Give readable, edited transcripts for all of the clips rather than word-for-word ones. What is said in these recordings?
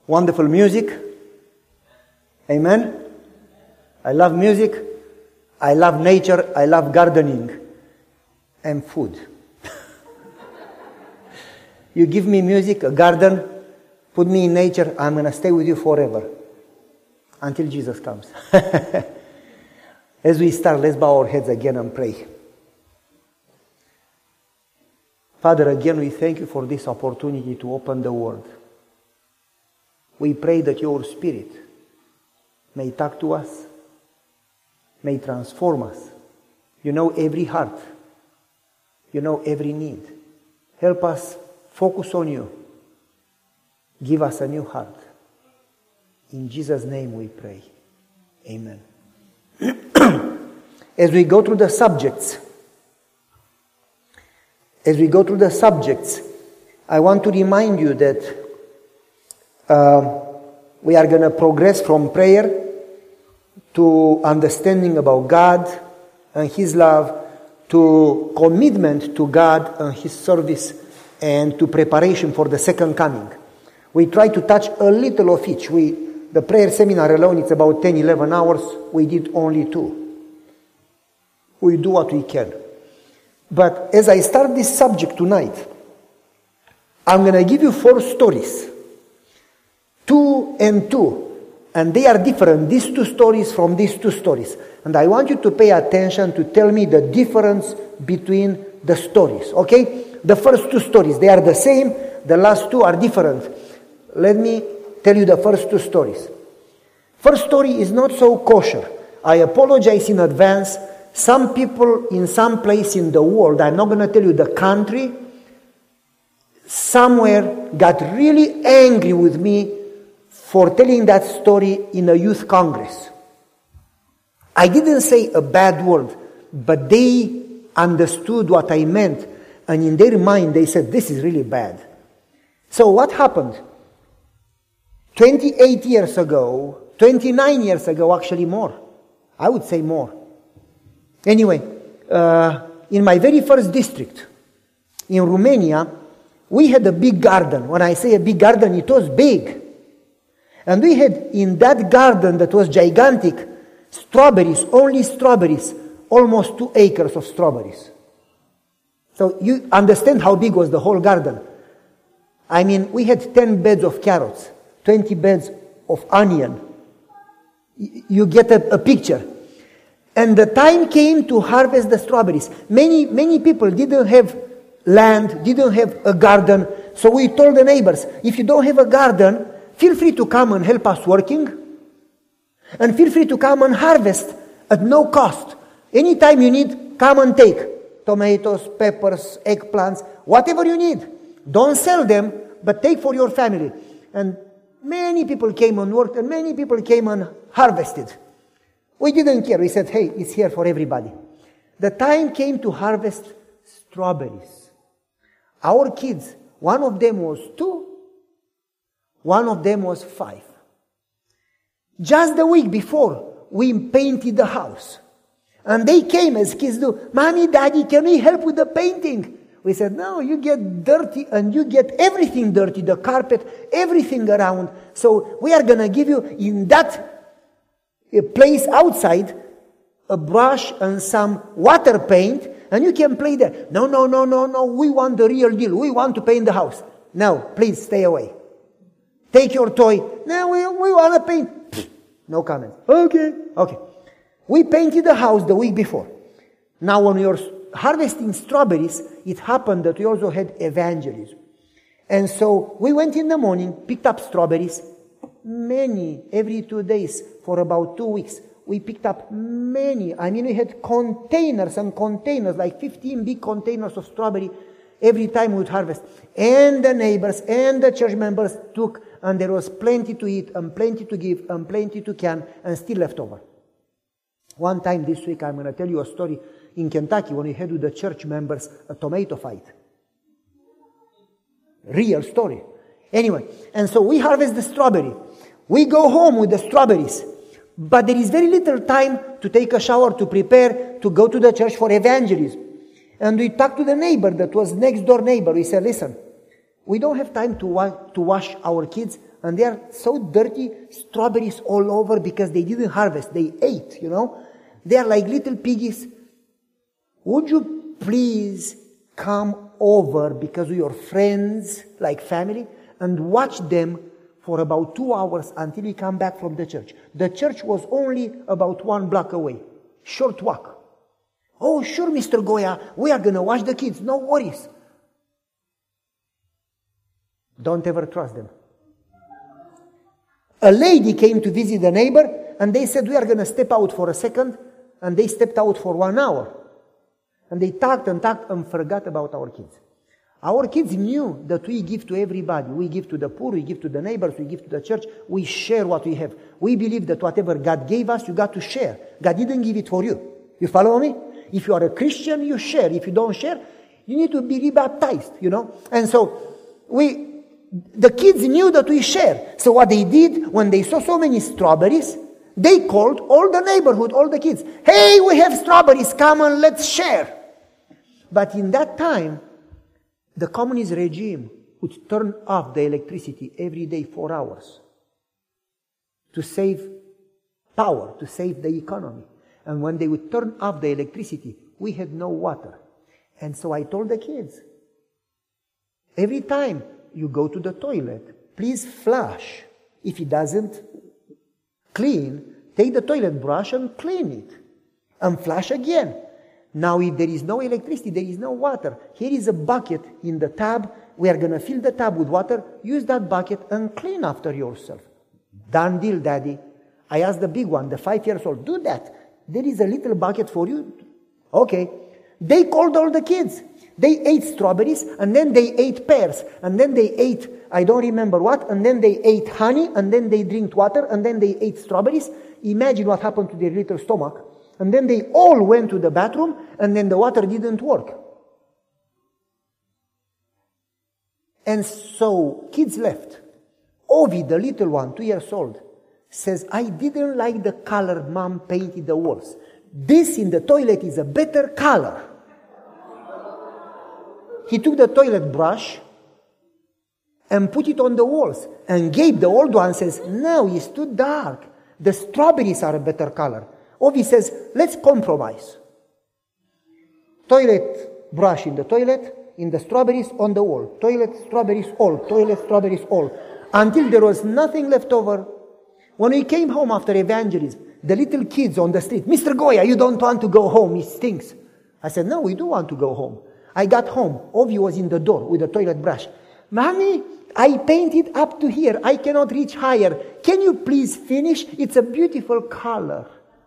Wonderful music. Amen. I love music. I love nature. I love gardening. And food. You give me music, a garden, put me in nature, I'm going to stay with you forever. Until Jesus comes. As we start, let's bow our heads again and pray. Father, again, we thank you for this opportunity to open the Word. We pray that your Spirit may talk to us, may transform us. You know every heart. You know every need. Help us focus on you. Give us a new heart. In Jesus' name we pray. Amen. As we go through the subjects, I want to remind you that we are going to progress from prayer to understanding about God and His love, to commitment to God and His service, and to preparation for the second coming. We try to touch a little of each. The prayer seminar alone, it's about 10-11 hours. We did only 2. We do what we can. But as I start this subject tonight, I'm going to give you 4 stories. 2 and 2. And they are different, these 2 stories from these 2 stories. And I want you to pay attention to tell me the difference between the stories. Okay? The first 2 stories, they are the same. The last 2 are different. Let me tell you the first 2 stories. First story is not so kosher. I apologize in advance. Some people in some place in the world, I'm not going to tell you the country, somewhere got really angry with me for telling that story in a youth congress. I didn't say a bad word, but they understood what I meant, and in their mind they said, this is really bad. So what happened? 28 years ago, 29 years ago, actually more. I would say more. Anyway, in my very first district, in Romania, we had a big garden. When I say a big garden, it was big. And we had in that garden that was gigantic, strawberries, only strawberries, almost 2 acres of strawberries. So you understand how big was the whole garden. I mean, we had 10 beds of carrots, 20 beds of onion. You get a picture. And the time came to harvest the strawberries. Many people didn't have land, didn't have a garden. So we told the neighbors, if you don't have a garden, feel free to come and help us working. And feel free to come and harvest at no cost. Anytime you need, come and take. Tomatoes, peppers, eggplants, whatever you need. Don't sell them, but take for your family. And many people came and worked, and many people came and harvested. We didn't care. We said, hey, it's here for everybody. The time came to harvest strawberries. Our kids, one of them was 2, one of them was 5. Just the week before, we painted the house. And they came as kids do, Mommy, Daddy, can we help with the painting? We said, no, you get dirty and you get everything dirty, the carpet, everything around. So we are going to give you in that place outside a brush and some water paint, and you can play there. No, we want the real deal. We want to paint the house. No, please stay away. Take your toy. No, we want to paint. No comment. Okay. We painted the house the week before. Now when we were harvesting strawberries, it happened that we also had evangelism. And so we went in the morning, picked up strawberries, many, every 2 days for about 2 weeks. We picked up many. I mean, we had containers and containers, like 15 big containers of strawberry every time we would harvest. And the neighbors and the church members took, and there was plenty to eat and plenty to give and plenty to can, and still left over. One time this week, I'm going to tell you a story in Kentucky when we had with the church members a tomato fight. Real story. Anyway, and so we harvest the strawberry. We go home with the strawberries. But there is very little time to take a shower, to prepare, to go to the church for evangelism. And we talked to the neighbor that was next door neighbor. We said, listen, we don't have time to wash our kids and they are so dirty, strawberries all over because they didn't harvest, they ate, They are like little piggies. Would you please come over because we are friends, like family, and watch them for about 2 hours until we come back from the church. The church was only about 1 block away. Short walk. Oh, sure, Mr. Goya, we are going to watch the kids. No worries. Don't ever trust them. A lady came to visit a neighbor, and they said, we are going to step out for a second, and they stepped out for 1 hour. And they talked and forgot about our kids. Our kids knew that we give to everybody. We give to the poor, we give to the neighbors, we give to the church. We share what we have. We believe that whatever God gave us, you got to share. God didn't give it for you. You follow me? If you are a Christian, you share. If you don't share, you need to be rebaptized, And so, the kids knew that we share. So what they did, when they saw so many strawberries, they called all the neighborhood, all the kids. Hey, we have strawberries, come on, let's share. But in that time, the communist regime would turn off the electricity every day 4 hours to save power, to save the economy. And when they would turn off the electricity, we had no water. And so I told the kids, every time you go to the toilet, please flush. If it doesn't clean, take the toilet brush and clean it. And flush again. Now, if there is no electricity, there is no water. Here is a bucket in the tub. We are going to fill the tub with water. Use that bucket and clean after yourself. Done deal, Daddy. I asked the big one, the 5 years old, do that. There is a little bucket for you. Okay. They called all the kids. They ate strawberries, and then they ate pears, and then they ate, I don't remember what, and then they ate honey, and then they drank water, and then they ate strawberries. Imagine what happened to their little stomach. And then they all went to the bathroom, and then the water didn't work. And so, kids left. Ovi, the little one, 2 years old, says, I didn't like the color Mom painted the walls. This in the toilet is a better color. He took the toilet brush and put it on the walls, and gave the old one, says, no, it's too dark. The strawberries are a better color. Ovi says, let's compromise. Toilet brush in the toilet, in the strawberries on the wall. Toilet, strawberries, all. Toilet, strawberries, all. Until there was nothing left over. When we came home after evangelism, the little kids on the street, Mr. Goya, you don't want to go home, it stinks. I said, no, we do want to go home. I got home. Ovi was in the door with a toilet brush. Mommy, I painted up to here. I cannot reach higher. Can you please finish? It's a beautiful color.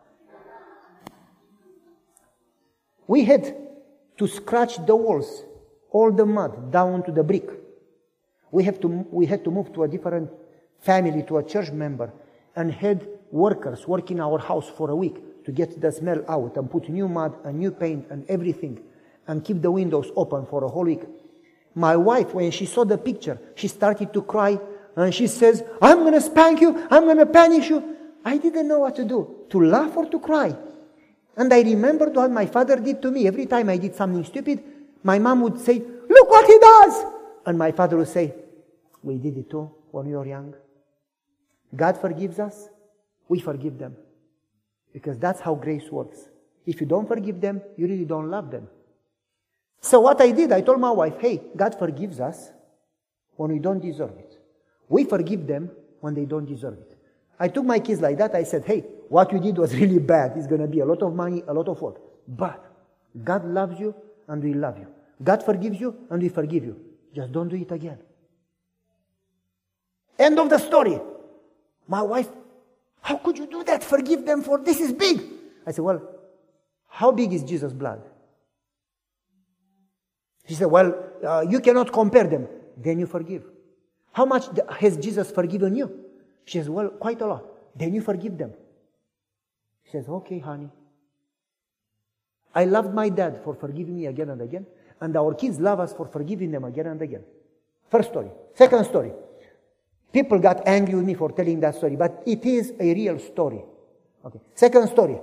We had to scratch the walls, all the mud down to the brick. We had to move to a different family, to a church member, and had workers work in our house for a week to get the smell out and put new mud and new paint and everything and keep the windows open for a whole week. My wife, when she saw the picture, she started to cry and she says, I'm going to spank you, I'm going to punish you. I didn't know what to do, to laugh or to cry. And I remembered what my father did to me. Every time I did something stupid, my mom would say, look what he does. And my father would say, we did it too when we were young. God forgives us, we forgive them. Because that's how grace works. If you don't forgive them, you really don't love them. So what I did, I told my wife, hey, God forgives us when we don't deserve it. We forgive them when they don't deserve it. I took my kids like that. I said, hey, what you did was really bad. It's going to be a lot of money, a lot of work. But God loves you and we love you. God forgives you and we forgive you. Just don't do it again. End of the story. My wife, how could you do that? Forgive them for this is big. I said, well, how big is Jesus' blood? She said, well, you cannot compare them. Then you forgive. How much has Jesus forgiven you? She says, well, quite a lot. Then you forgive them. She says, okay, honey. I loved my dad for forgiving me again and again, and our kids love us for forgiving them again and again. First story. Second story. People got angry with me for telling that story, but it is a real story. Okay. Second story.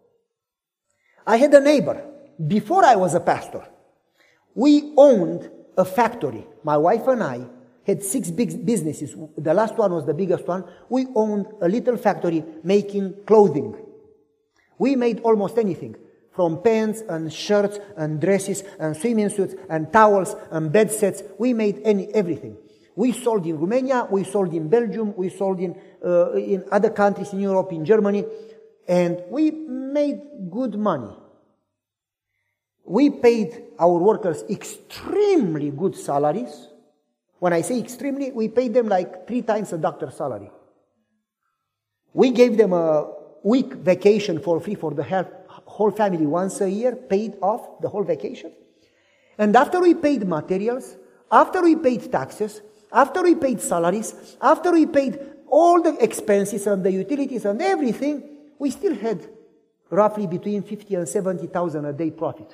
I had a neighbor. Before I was a pastor, we owned a factory. My wife and I had 6 big businesses. The last one was the biggest one. We owned a little factory making clothing. We made almost anything, from pants and shirts and dresses and swimming suits and towels and bed sets. We made everything. We sold in Romania, we sold in Belgium, we sold in other countries in Europe, in Germany, and we made good money. We paid our workers extremely good salaries. When I say extremely, we paid them like 3 times a doctor's salary. We gave them a week vacation for free for the whole family once a year, paid off the whole vacation. And after we paid materials, after we paid taxes, after we paid salaries, after we paid all the expenses and the utilities and everything, we still had roughly between 50 and 70,000 a day profit.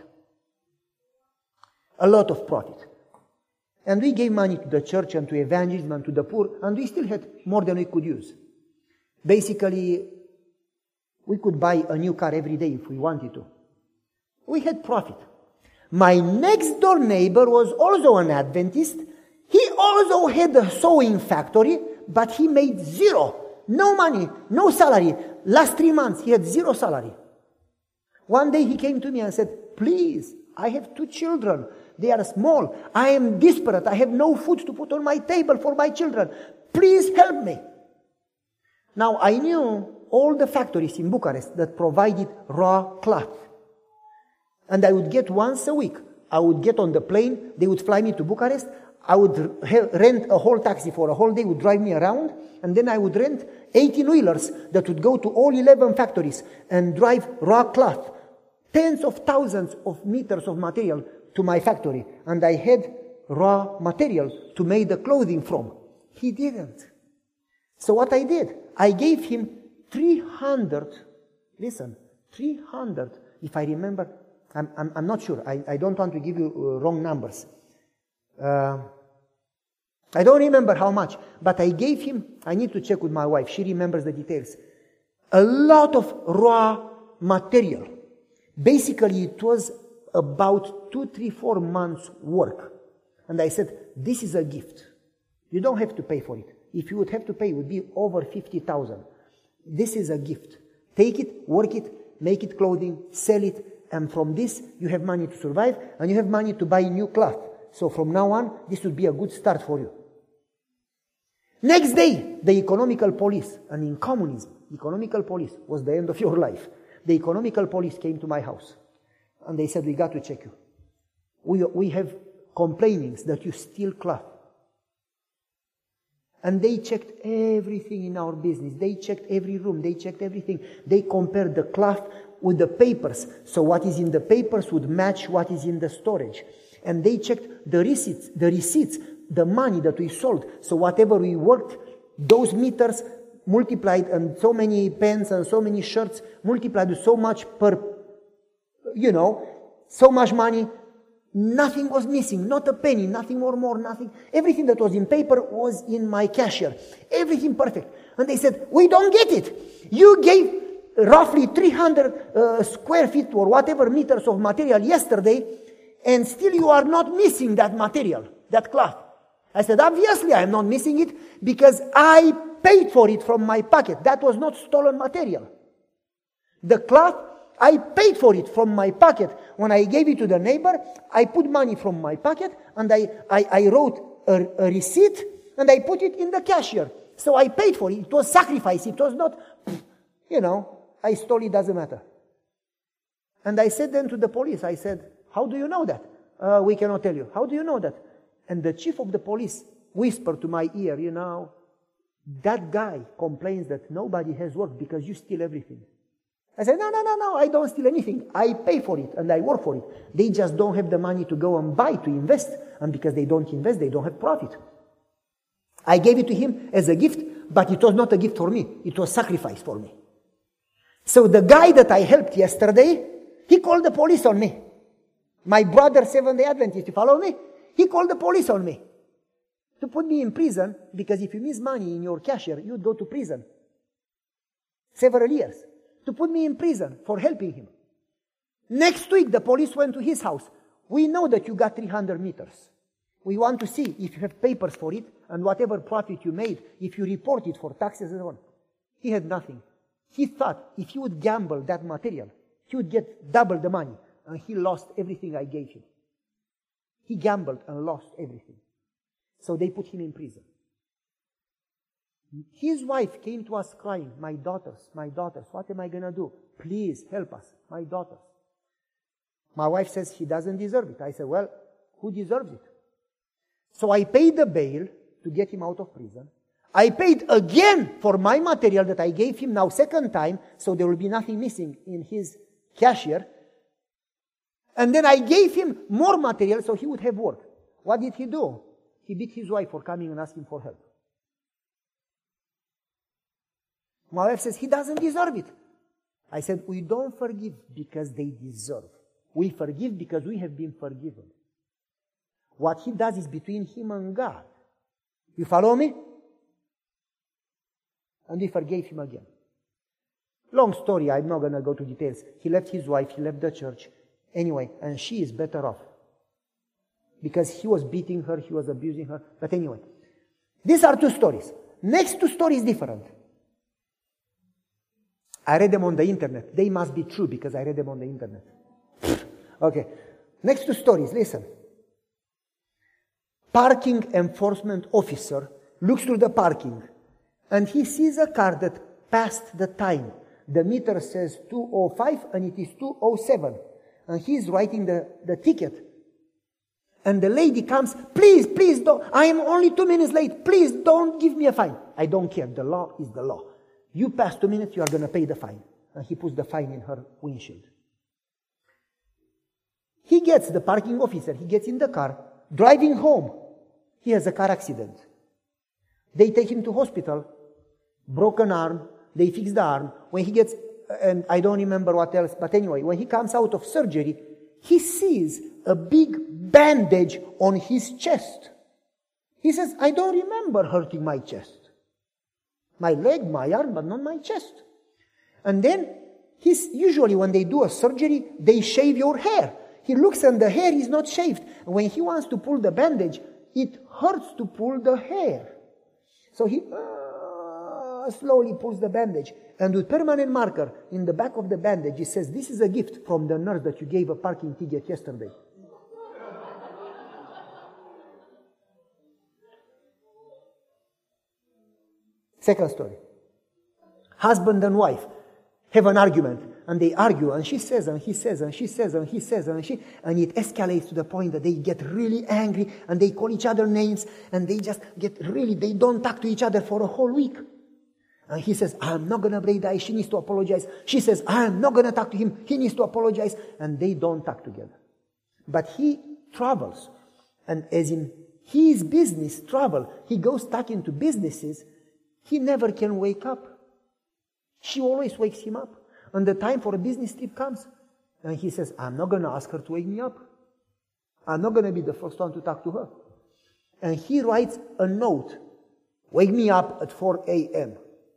A lot of profit. And we gave money to the church and to evangelism and to the poor, and we still had more than we could use. Basically, we could buy a new car every day if we wanted to. We had profit. My next door neighbor was also an Adventist. He also had a sewing factory, but he made 0. No money, no salary. Last 3 months, he had 0 salary. One day he came to me and said, please, I have 2 children. They are small. I am desperate. I have no food to put on my table for my children. Please help me. Now, I knew all the factories in Bucharest that provided raw cloth. And I would get once a week. I would get on the plane. They would fly me to Bucharest. I would rent a whole taxi for a whole day, would drive me around. And then I would rent 18-wheelers that would go to all 11 factories and drive raw cloth. Tens of thousands of meters of material to my factory, and I had raw material to make the clothing from. He didn't. So what I did, I gave him 300, listen, 300, if I remember, I'm not sure, I don't want to give you wrong numbers. I don't remember how much, but I gave him, I need to check with my wife, she remembers the details, a lot of raw material. Basically, it was about 2, 3, 4 months work. And I said, this is a gift. You don't have to pay for it. If you would have to pay, it would be over 50,000. This is a gift. Take it, work it, make it clothing, sell it, and from this, you have money to survive, and you have money to buy new cloth. So from now on, this would be a good start for you. Next day, the economical police, and in communism, economical police was the end of your life. The economical police came to my house. And they said, we got to check you. We have complainings that you steal cloth. And they checked everything in our business. They checked every room. They checked everything. They compared the cloth with the papers. So what is in the papers would match what is in the storage. And they checked the receipts, the money that we sold. So whatever we worked, those meters multiplied, and so many pens and so many shirts multiplied with so much per, so much money. Nothing was missing, not a penny, nothing more, nothing. Everything that was in paper was in my cashier. Everything perfect. And they said, we don't get it. You gave roughly 300 square feet or whatever meters of material yesterday, and still you are not missing that material, that cloth. I said, obviously I am not missing it because I paid for it from my pocket. That was not stolen material. The cloth, I paid for it from my pocket. When I gave it to the neighbor, I put money from my pocket and I wrote a receipt and I put it in the cashier. So I paid for it. It was sacrifice. It was not, I stole it, doesn't matter. And I said then to the police, I said, how do you know that? We cannot tell you. How do you know that? And the chief of the police whispered to my ear, that guy complains that nobody has work because you steal everything. I said, no, I don't steal anything. I pay for it and I work for it. They just don't have the money to go and buy, to invest. And because they don't invest, they don't have profit. I gave it to him as a gift, but it was not a gift for me. It was sacrifice for me. So the guy that I helped yesterday, he called the police on me. My brother, Seventh-day Adventist, you follow me? He called the police on me to put me in prison, because if you miss money in your cashier, you'd go to prison. Several years. To put me in prison for helping him. Next week, the police went to his house. We know that you got 300 meters. We want to see if you have papers for it and whatever profit you made, if you report it for taxes and so on. He had nothing. He thought if he would gamble that material, he would get double the money, and he lost everything I gave him. He gambled and lost everything. So they put him in prison. His wife came to us crying, my daughters, what am I going to do? Please help us, my daughters. My wife says he doesn't deserve it. I said, well, who deserves it? So I paid the bail to get him out of prison. I paid again for my material that I gave him now second time, so there will be nothing missing in his cashier. And then I gave him more material so he would have work. What did he do? He beat his wife for coming and asking for help. My wife says, he doesn't deserve it. I said, we don't forgive because they deserve. We forgive because we have been forgiven. What he does is between him and God. You follow me? And we forgave him again. Long story, I'm not going to go to details. He left his wife, he left the church. Anyway, and she is better off. Because he was beating her, he was abusing her. But anyway, these are two stories. Next two stories different. I read them on the internet. They must be true because I read them on the internet. Okay. Next two stories, listen. Parking enforcement officer looks through the parking and he sees a car that passed the time. The meter says 2:05 and it is 2:07. And he's writing the ticket. And the lady comes, please don't, I am only 2 minutes late. Please don't give me a fine. I don't care. The law is the law. You pass 2 minutes, you are going to pay the fine. And he puts the fine in her windshield. He gets, the parking officer, he gets in the car, driving home. He has a car accident. They take him to hospital, broken arm, they fix the arm. When he gets, and I don't remember what else, but anyway, when he comes out of surgery, he sees a big bandage on his chest. He says, I don't remember hurting my chest. My leg, my arm, but not my chest. And then, usually when they do a surgery, they shave your hair. He looks and the hair is not shaved. And when he wants to pull the bandage, it hurts to pull the hair. So he slowly pulls the bandage. And with permanent marker in the back of the bandage, he says, this is a gift from the nurse that you gave a parking ticket yesterday. Second story. Husband and wife have an argument, and they argue, and she says, and he says, and she says, and he says, and it escalates to the point that they get really angry, and they call each other names, and they just they don't talk to each other for a whole week. And he says, I'm not going to break the ice, she needs to apologize. She says, I'm not going to talk to him, he needs to apologize, and they don't talk together. But he travels, and as in his business travel, he goes talking to businesses. He never can wake up. She always wakes him up. And the time for a business trip comes. And he says, I'm not going to ask her to wake me up. I'm not going to be the first one to talk to her. And he writes a note. Wake me up at 4 a.m.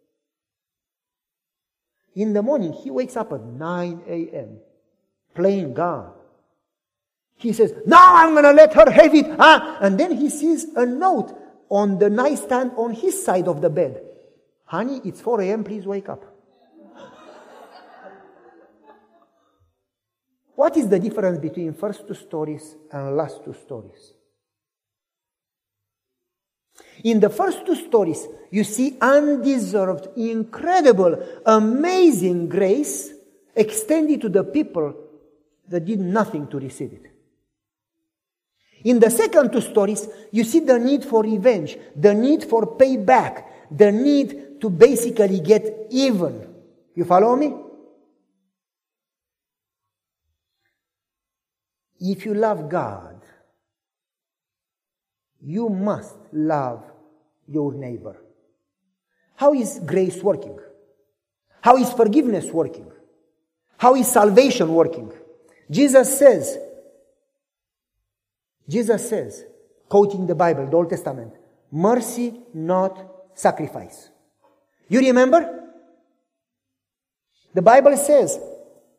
In the morning, he wakes up at 9 a.m. Playing God. He says, now I'm going to let her have it. And then he sees a note on the nightstand on his side of the bed. Honey, it's 4 a.m., please wake up. What is the difference between first two stories and last two stories? In the first two stories, you see undeserved, incredible, amazing grace extended to the people that did nothing to receive it. In the second two stories, you see the need for revenge, the need for payback, the need to basically get even. You follow me? If you love God, you must love your neighbor. How is grace working? How is forgiveness working? How is salvation working? Jesus says, quoting the Bible, the Old Testament, mercy, not sacrifice. You remember? The Bible says,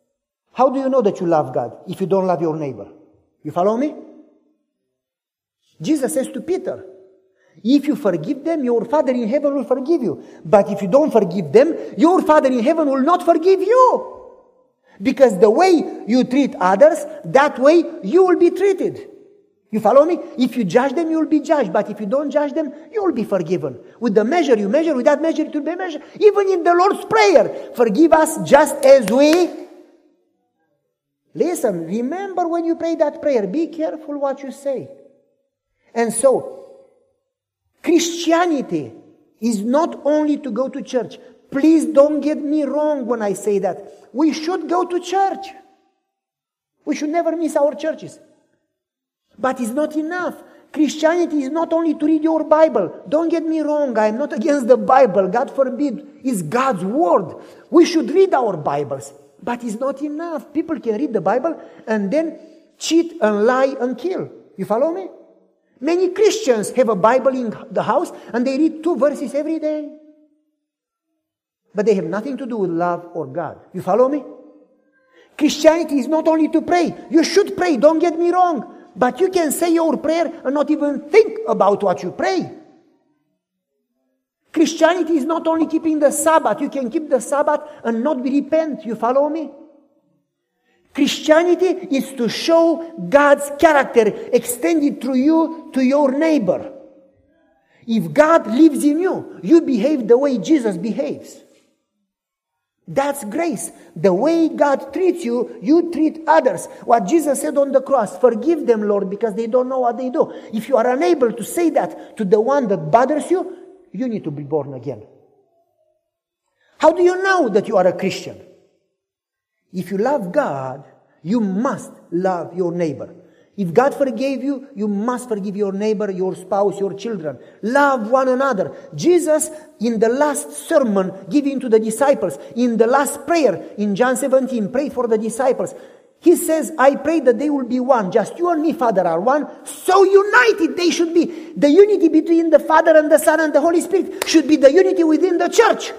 how do you know that you love God if you don't love your neighbor? You follow me? Jesus says to Peter, if you forgive them, your Father in heaven will forgive you. But if you don't forgive them, your Father in heaven will not forgive you. Because the way you treat others, that way you will be treated. You follow me? If you judge them, you will be judged. But if you don't judge them, you will be forgiven. With the measure you measure, with that measure it will be measured. Even in the Lord's Prayer, forgive us just as we... Listen, remember when you pray that prayer, be careful what you say. And so, Christianity is not only to go to church. Please don't get me wrong when I say that. We should go to church. We should never miss our churches. But it's not enough. Christianity is not only to read your Bible. Don't get me wrong. I am not against the Bible. God forbid. It's God's word. We should read our Bibles. But it's not enough. People can read the Bible and then cheat and lie and kill. You follow me? Many Christians have a Bible in the house and they read 2 verses every day. But they have nothing to do with love or God. You follow me? Christianity is not only to pray. You should pray, don't get me wrong. But you can say your prayer and not even think about what you pray. Christianity is not only keeping the Sabbath. You can keep the Sabbath and not be repent. You follow me? Christianity is to show God's character extended through you to your neighbor. If God lives in you, you behave the way Jesus behaves. That's grace. The way God treats you, you treat others. What Jesus said on the cross, forgive them, Lord, because they don't know what they do. If you are unable to say that to the one that bothers you, you need to be born again. How do you know that you are a Christian? If you love God, you must love your neighbor. If God forgave you, you must forgive your neighbor, your spouse, your children. Love one another. Jesus, in the last sermon given to the disciples, in the last prayer, in John 17, prayed for the disciples. He says, I pray that they will be one. Just you and me, Father, are one. So united they should be. The unity between the Father and the Son and the Holy Spirit should be the unity within the church.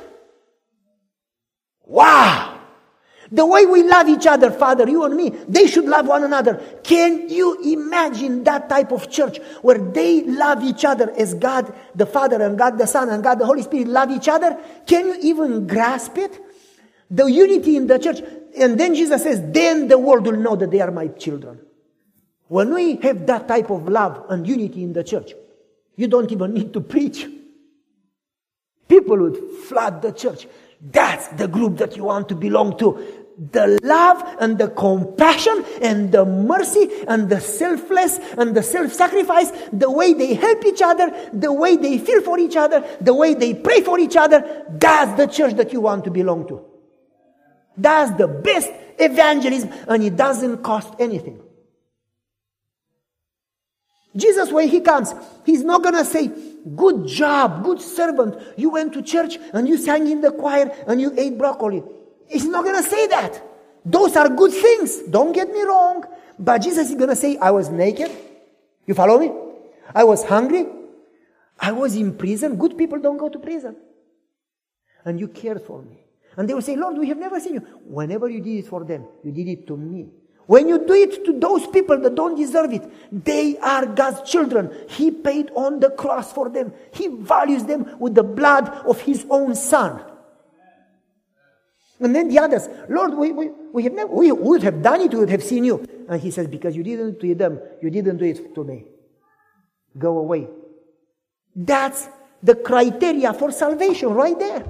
Wow! The way we love each other, Father, you and me, they should love one another. Can you imagine that type of church where they love each other as God the Father and God the Son and God the Holy Spirit love each other? Can you even grasp it? The unity in the church. And then Jesus says, then the world will know that they are my children. When we have that type of love and unity in the church, you don't even need to preach. People would flood the church. That's the group that you want to belong to. The love and the compassion and the mercy and the selfless and the self-sacrifice, the way they help each other, the way they feel for each other, the way they pray for each other, that's the church that you want to belong to. That's the best evangelism, and it doesn't cost anything. Jesus, when he comes, he's not going to say, good job, good servant. You went to church and you sang in the choir and you ate broccoli. He's not going to say that. Those are good things. Don't get me wrong. But Jesus is going to say, I was naked. You follow me? I was hungry. I was in prison. Good people don't go to prison. And you cared for me. And they will say, Lord, we have never seen you. Whenever you did it for them, you did it to me. When you do it to those people that don't deserve it, they are God's children. He paid on the cross for them. He values them with the blood of His own Son. And then the others, Lord, we would have done it, we would have seen you. And He says, because you didn't do it to them, you didn't do it to me. Go away. That's the criteria for salvation right there.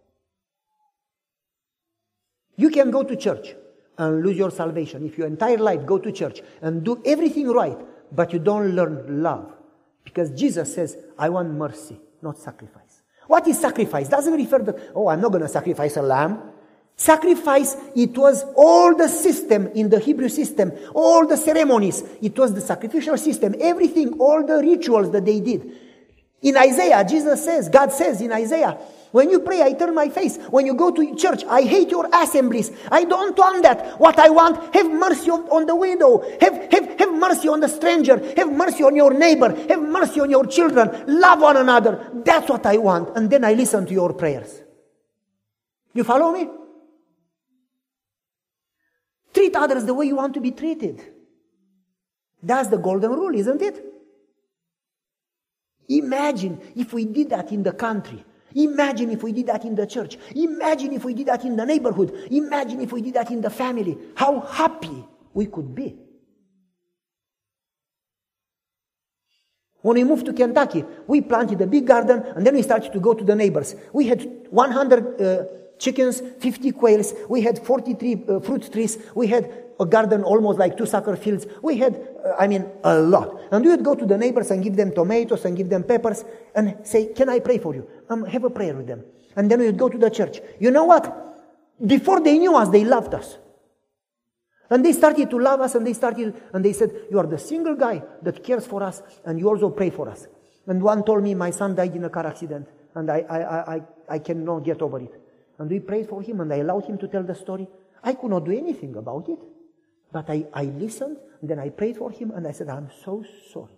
You can go to church and lose your salvation. If your entire life go to church and do everything right, but you don't learn love. Because Jesus says, I want mercy, not sacrifice. What is sacrifice? Doesn't refer to, I'm not going to sacrifice a lamb. Sacrifice, it was all the system in the Hebrew system, all the ceremonies. It was the sacrificial system, everything, all the rituals that they did. In Isaiah, Jesus says, God says in Isaiah, when you pray, I turn my face. When you go to church, I hate your assemblies. I don't want that. What I want, have mercy on the widow. Have mercy on the stranger. Have mercy on your neighbor. Have mercy on your children. Love one another. That's what I want. And then I listen to your prayers. You follow me? Treat others the way you want to be treated. That's the golden rule, isn't it? Imagine if we did that in the country. Imagine if we did that in the church. Imagine if we did that in the neighborhood. Imagine if we did that in the family. How happy we could be. When we moved to Kentucky, we planted a big garden and then we started to go to the neighbors. We had 100 chickens, 50 quails. We had 43 fruit trees. We had a garden almost like 2 soccer fields. We had, a lot. And we would go to the neighbors and give them tomatoes and give them peppers and say, can I pray for you? Have a prayer with them. And then we would go to the church. You know what? Before they knew us, they loved us. And they started to love us and they said, you are the single guy that cares for us and you also pray for us. And one told me, my son died in a car accident and I cannot get over it. And we prayed for him and I allowed him to tell the story. I could not do anything about it. But I listened and then I prayed for him and I said, I'm so sorry.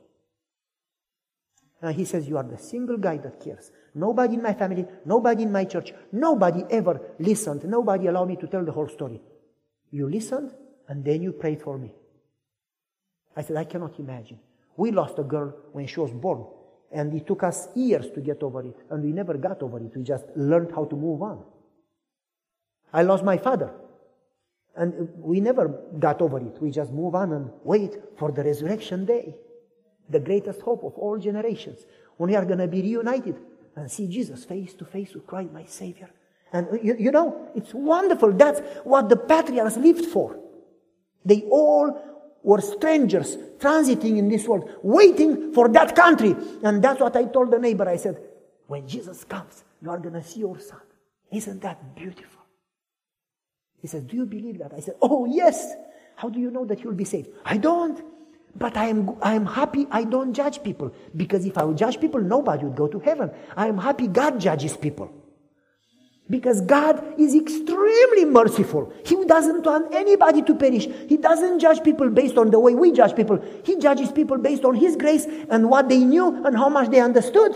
And he says, you are the single guy that cares. Nobody in my family, nobody in my church, nobody ever listened. Nobody allowed me to tell the whole story. You listened and then you prayed for me. I said, I cannot imagine. We lost a girl when she was born. And it took us years to get over it. And we never got over it. We just learned how to move on. I lost my father. And we never got over it. We just move on and wait for the resurrection day. The greatest hope of all generations. When we are going to be reunited and see Jesus face to face with Christ, my Savior. And you know, it's wonderful. That's what the patriarchs lived for. They all were strangers transiting in this world, waiting for that country. And that's what I told the neighbor. I said, when Jesus comes, you are going to see your son. Isn't that beautiful? He said, do you believe that? I said, oh yes. How do you know that you'll be saved? I don't. But I am happy I don't judge people. Because if I would judge people, nobody would go to heaven. I am happy God judges people. Because God is extremely merciful. He doesn't want anybody to perish. He doesn't judge people based on the way we judge people. He judges people based on His grace and what they knew and how much they understood.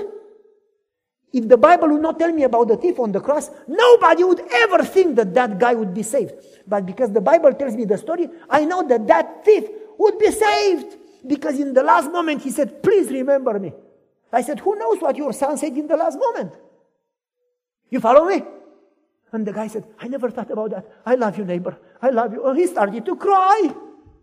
If the Bible would not tell me about the thief on the cross, nobody would ever think that that guy would be saved. But because the Bible tells me the story, I know that that thief would be saved. Because in the last moment he said, please remember me. I said, who knows what your son said in the last moment? You follow me? And the guy said, I never thought about that. I love you, neighbor. I love you. And he started to cry.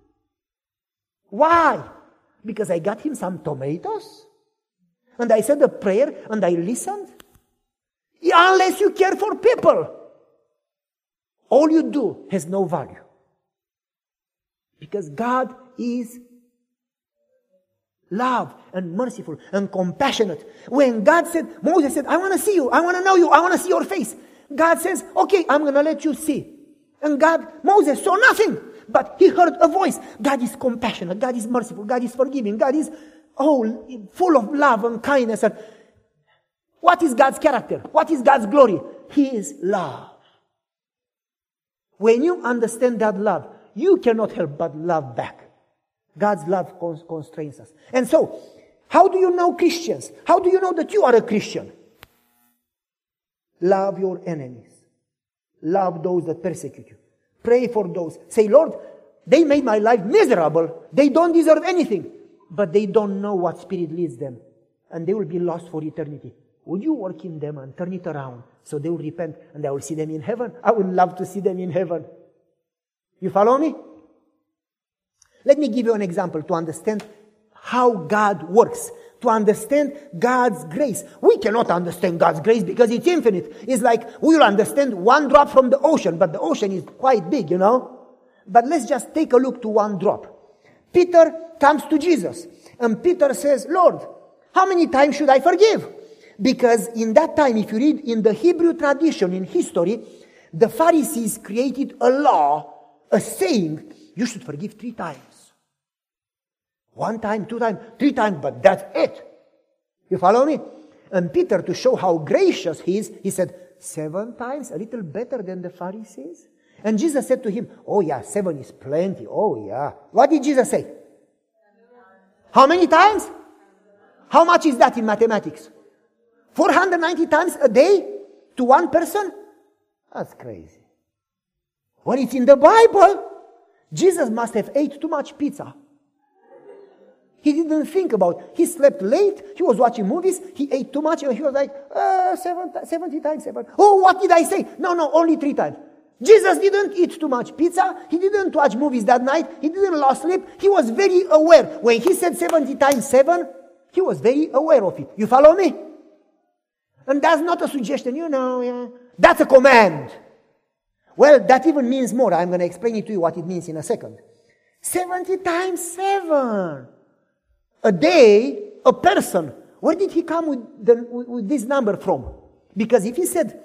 Why? Because I got him some tomatoes. And I said a prayer and I listened. Unless you care for people, all you do has no value. Because God is love and merciful and compassionate. When God said, Moses said, I want to see you. I want to know you. I want to see your face. God says, okay, I'm going to let you see. And Moses saw nothing, but he heard a voice. God is compassionate. God is merciful. God is forgiving. God is full of love and kindness. And what is God's character? What is God's glory? He is love. When you understand that love, you cannot help but love back. God's love constrains us. And so, how do you know Christians? How do you know that you are a Christian? Love your enemies. Love those that persecute you. Pray for those. Say, Lord, they made my life miserable. They don't deserve anything. But they don't know what spirit leads them. And they will be lost for eternity. Would you work in them and turn it around so they will repent and I will see them in heaven? I would love to see them in heaven. You follow me? Let me give you an example to understand how God works. To understand God's grace. We cannot understand God's grace because it's infinite. It's like we will understand one drop from the ocean, but the ocean is quite big, you know. But let's just take a look to one drop. Peter comes to Jesus and Peter says, Lord, how many times should I forgive? Because in that time, if you read in the Hebrew tradition, in history, the Pharisees created a law, a saying, you should forgive 3 times. 1 time, 2 times, 3 times, but that's it. You follow me? And Peter, to show how gracious he is, he said, 7 times, a little better than the Pharisees. And Jesus said to him, oh yeah, 7 is plenty. Oh yeah. What did Jesus say? How many times? How much is that in mathematics? 490 times a day to one person? That's crazy. When it's in the Bible, Jesus must have ate too much pizza. He didn't think about. He slept late. He was watching movies. He ate too much. And he was like, 70 times 7. Oh, what did I say? No, only 3 times. Jesus didn't eat too much pizza. He didn't watch movies that night. He didn't lose sleep. He was very aware. When he said 70 times 7, he was very aware of it. You follow me? And that's not a suggestion. That's a command. Well, that even means more. I'm going to explain it to you what it means in a second. 70 times 7. A day, a person. Where did he come with this number from? Because if he said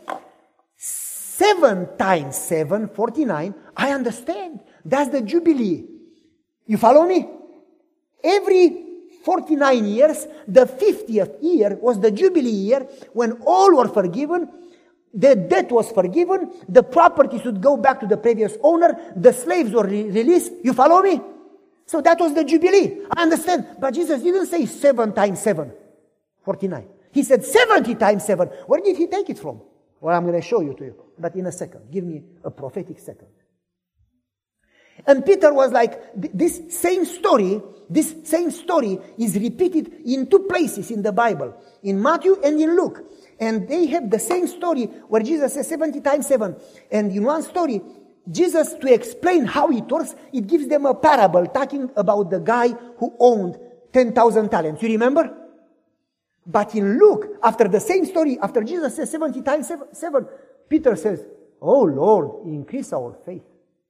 7 times 7, 49, I understand. That's the Jubilee. You follow me? Every 49 years, the 50th year was the Jubilee year when all were forgiven, the debt was forgiven, the property should go back to the previous owner, the slaves were released. You follow me? So that was the Jubilee. I understand. But Jesus didn't say 7 times 7, 49. He said 70 times 7. Where did he take it from? Well, I'm going to show you to you. But in a second. Give me a prophetic second. And Peter was like, this same story is repeated in 2 places in the Bible. In Matthew and in Luke. And they have the same story where Jesus says 70 times 7. And in one story, Jesus, to explain how it works, it gives them a parable talking about the guy who owned 10,000 talents. You remember? But in Luke, after the same story, after Jesus says 70 times 7, Peter says, oh Lord, increase our faith.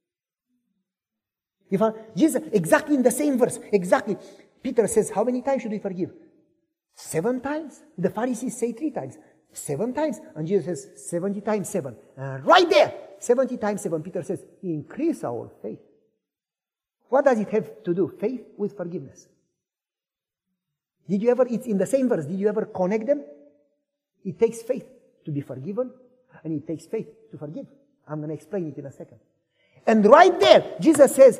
Jesus, exactly in the same verse, exactly. Peter says, how many times should we forgive? 7 times? The Pharisees say 3 times. 7 times. And Jesus says, 70 times 7. Right there, 70 times 7, Peter says, increase our faith. What does it have to do? Faith with forgiveness. It's in the same verse, did you ever connect them? It takes faith to be forgiven, and it takes faith to forgive. I'm going to explain it in a second. And right there, Jesus says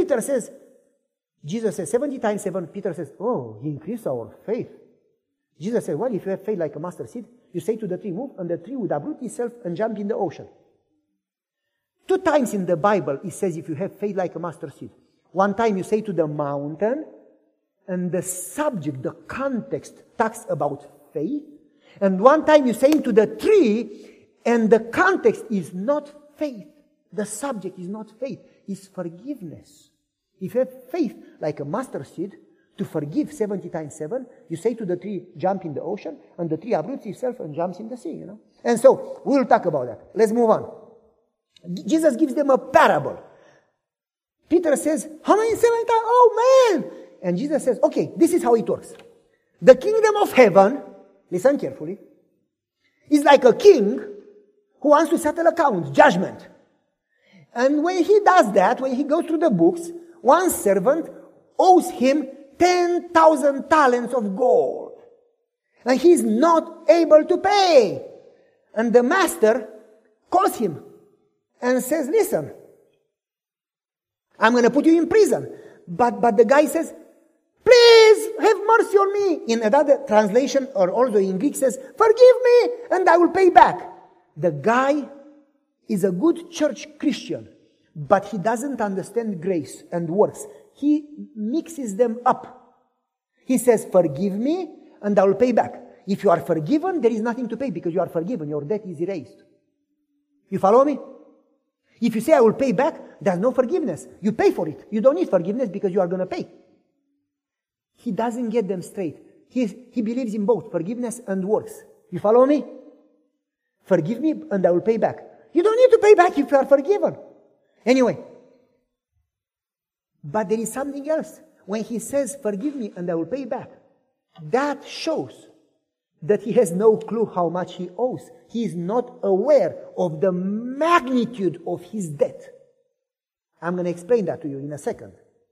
70 times 7, Peter says, oh, increase our faith. Jesus said, well, if you have faith like a mustard seed, you say to the tree, move, and the tree would uproot itself and jump in the ocean. 2 times in the Bible, it says if you have faith like a mustard seed. One time you say to the mountain, and the subject, the context, talks about faith. And one time you say to the tree, and the context is not faith. The subject is not faith, it's forgiveness. If you have faith like a mustard seed, to forgive 70 times 7, you say to the tree, jump in the ocean, and the tree uproots itself and jumps in the sea, And so, we'll talk about that. Let's move on. Jesus gives them a parable. Peter says, how many 7 times? Oh man! And Jesus says, okay, this is how it works. The kingdom of heaven, listen carefully, is like a king who wants to settle accounts, judgment. And when he does that, when he goes through the books, one servant owes him 10,000 talents of gold. And he's not able to pay. And the master calls him and says, listen, I'm going to put you in prison. But the guy says, please have mercy on me. In another translation, or also in Greek, says, forgive me and I will pay back. The guy is a good church Christian, but he doesn't understand grace and works. He mixes them up. He says, forgive me and I will pay back. If you are forgiven, there is nothing to pay because you are forgiven. Your debt is erased. You follow me? If you say, I will pay back, there's no forgiveness. You pay for it. You don't need forgiveness because you are going to pay. He doesn't get them straight. He believes in both forgiveness and works. You follow me? Forgive me and I will pay back. You don't need to pay back if you are forgiven. Anyway. But there is something else. When he says, forgive me and I will pay back, that shows that he has no clue how much he owes. He is not aware of the magnitude of his debt. I'm going to explain that to you in a second.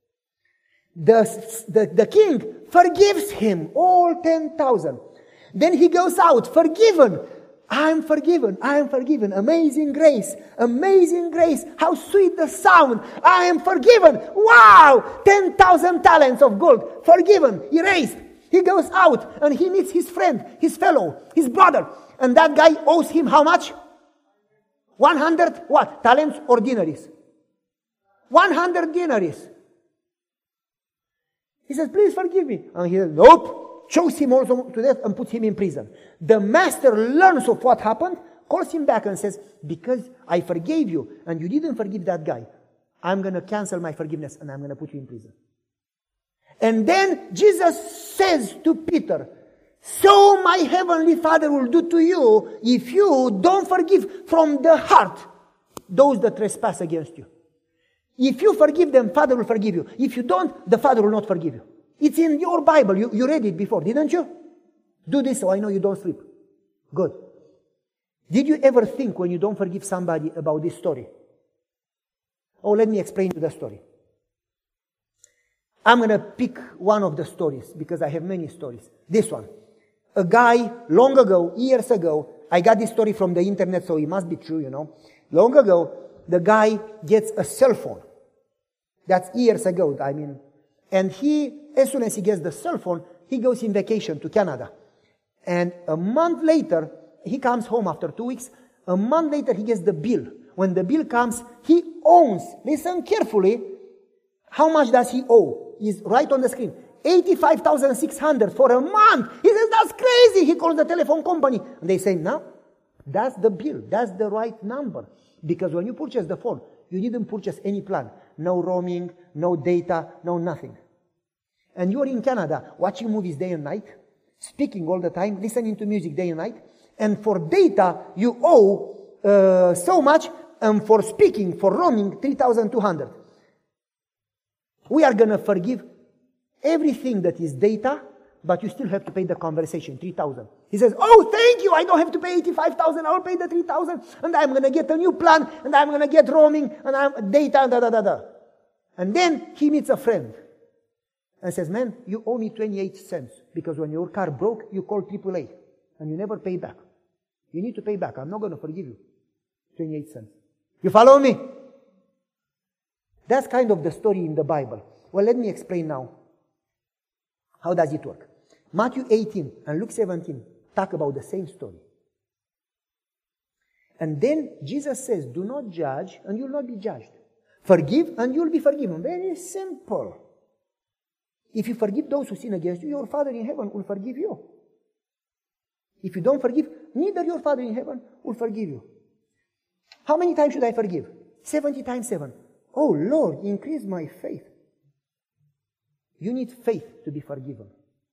The king forgives him all 10,000. Then he goes out, forgiven. I am forgiven. I am forgiven. Amazing grace. Amazing grace. How sweet the sound. I am forgiven. Wow! 10,000 talents of gold. Forgiven. Erased. He goes out and he meets his friend, his fellow, his brother. And that guy owes him how much? 100 what? Talents or denaries? 100 denaries. He says, please forgive me. And he says, nope. Chokes him also to death and puts him in prison. The master learns of what happened, calls him back and says, because I forgave you and you didn't forgive that guy, I'm going to cancel my forgiveness and I'm going to put you in prison. And then Jesus says to Peter, so my heavenly Father will do to you if you don't forgive from the heart those that trespass against you. If you forgive them, Father will forgive you. If you don't, the Father will not forgive you. It's in your Bible. You read it before, didn't you? Do this so I know you don't sleep. Good. Did you ever think when you don't forgive somebody about this story? Oh, let me explain you the story. I'm going to pick one of the stories because I have many stories. This one. A guy, long ago, years ago, I got this story from the internet, so it must be true, you know. Long ago, the guy gets a cell phone. That's years ago, I mean. And he, as soon as he gets the cell phone, he goes in vacation to Canada. And a month later, he comes home after 2 weeks. A month later, he gets the bill. When the bill comes, he owns, listen carefully, how much does he owe? Is right on the screen. $85,600 for a month. He says, that's crazy. He calls the telephone company. And they say, no, that's the bill. That's the right number. Because when you purchase the phone, you didn't purchase any plan. No roaming, no data, no nothing. And you're in Canada watching movies day and night, speaking all the time, listening to music day and night. And for data, you owe so much. And for speaking, for roaming, $3,200. We are going to forgive everything that is data, but you still have to pay the conversation, $3,000. He says, oh, thank you, I don't have to pay $85,000, I'll pay the $3,000, and I'm going to get a new plan, and I'm going to get roaming, and I'm data, da. And then he meets a friend, and says, man, you owe me 28 cents, because when your car broke, you called AAA, and you never pay back. You need to pay back, I'm not going to forgive you. 28 cents. You follow me? That's kind of the story in the Bible. Well, let me explain now. How does it work? Matthew 18 and Luke 17 talk about the same story. And then Jesus says, do not judge and you'll not be judged. Forgive and you'll be forgiven. Very simple. If you forgive those who sin against you, your Father in heaven will forgive you. If you don't forgive, neither your Father in heaven will forgive you. How many times should I forgive? 70 times 7. Oh Lord, increase my faith. You need faith to be forgiven.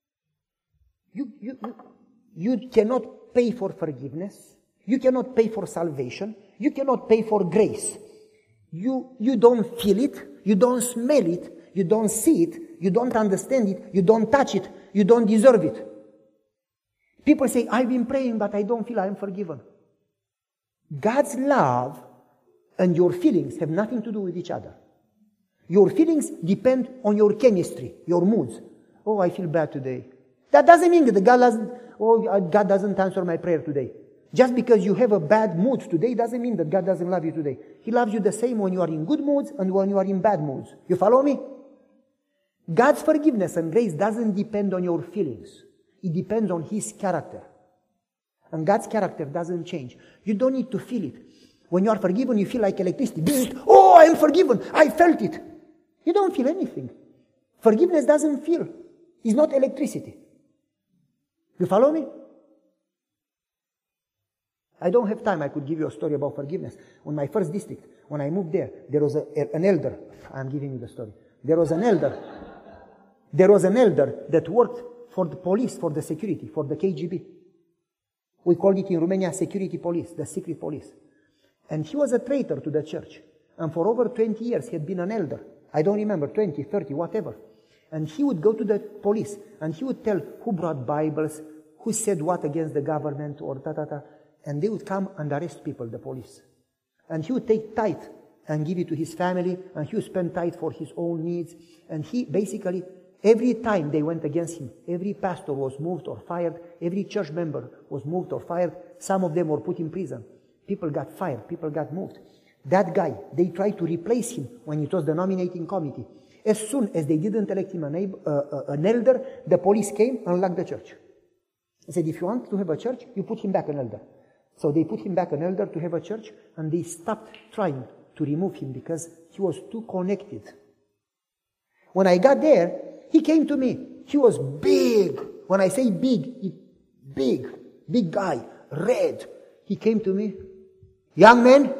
You cannot pay for forgiveness. You cannot pay for salvation. You cannot pay for grace. You don't feel it. You don't smell it. You don't see it. You don't understand it. You don't touch it. You don't deserve it. People say, I've been praying, but I don't feel I am forgiven. God's love and your feelings have nothing to do with each other. Your feelings depend on your chemistry, your moods. Oh, I feel bad today. That doesn't mean that God doesn't answer my prayer today. Just because you have a bad mood today doesn't mean that God doesn't love you today. He loves you the same when you are in good moods and when you are in bad moods. You follow me? God's forgiveness and grace doesn't depend on your feelings. It depends on His character. And God's character doesn't change. You don't need to feel it. When you are forgiven, you feel like electricity. Oh, I am forgiven. I felt it. You don't feel anything. Forgiveness doesn't feel. It's not electricity. You follow me? I don't have time. I could give you a story about forgiveness. On my first district, when I moved there was an elder. I'm giving you the story. There was an elder that worked for the police, for the security, for the KGB. We called it in Romania security police, the secret police. And he was a traitor to the church. And for over 20 years, he had been an elder. I don't remember, 20, 30, whatever. And he would go to the police and he would tell who brought Bibles, who said what against the government or ta. And they would come and arrest people, the police. And he would take tithe and give it to his family, and he would spend tithe for his own needs. And he basically, every time they went against him, every pastor was moved or fired, every church member was moved or fired. Some of them were put in prison. People got fired, people got moved. That guy, they tried to replace him when it was the nominating committee. As soon as they didn't elect him an elder, the police came and locked the church. They said, if you want to have a church, you put him back an elder. So they put him back an elder to have a church, and they stopped trying to remove him because he was too connected. When I got there, He came to me. He was big. When I say big, big guy, red. He came to me. Young man,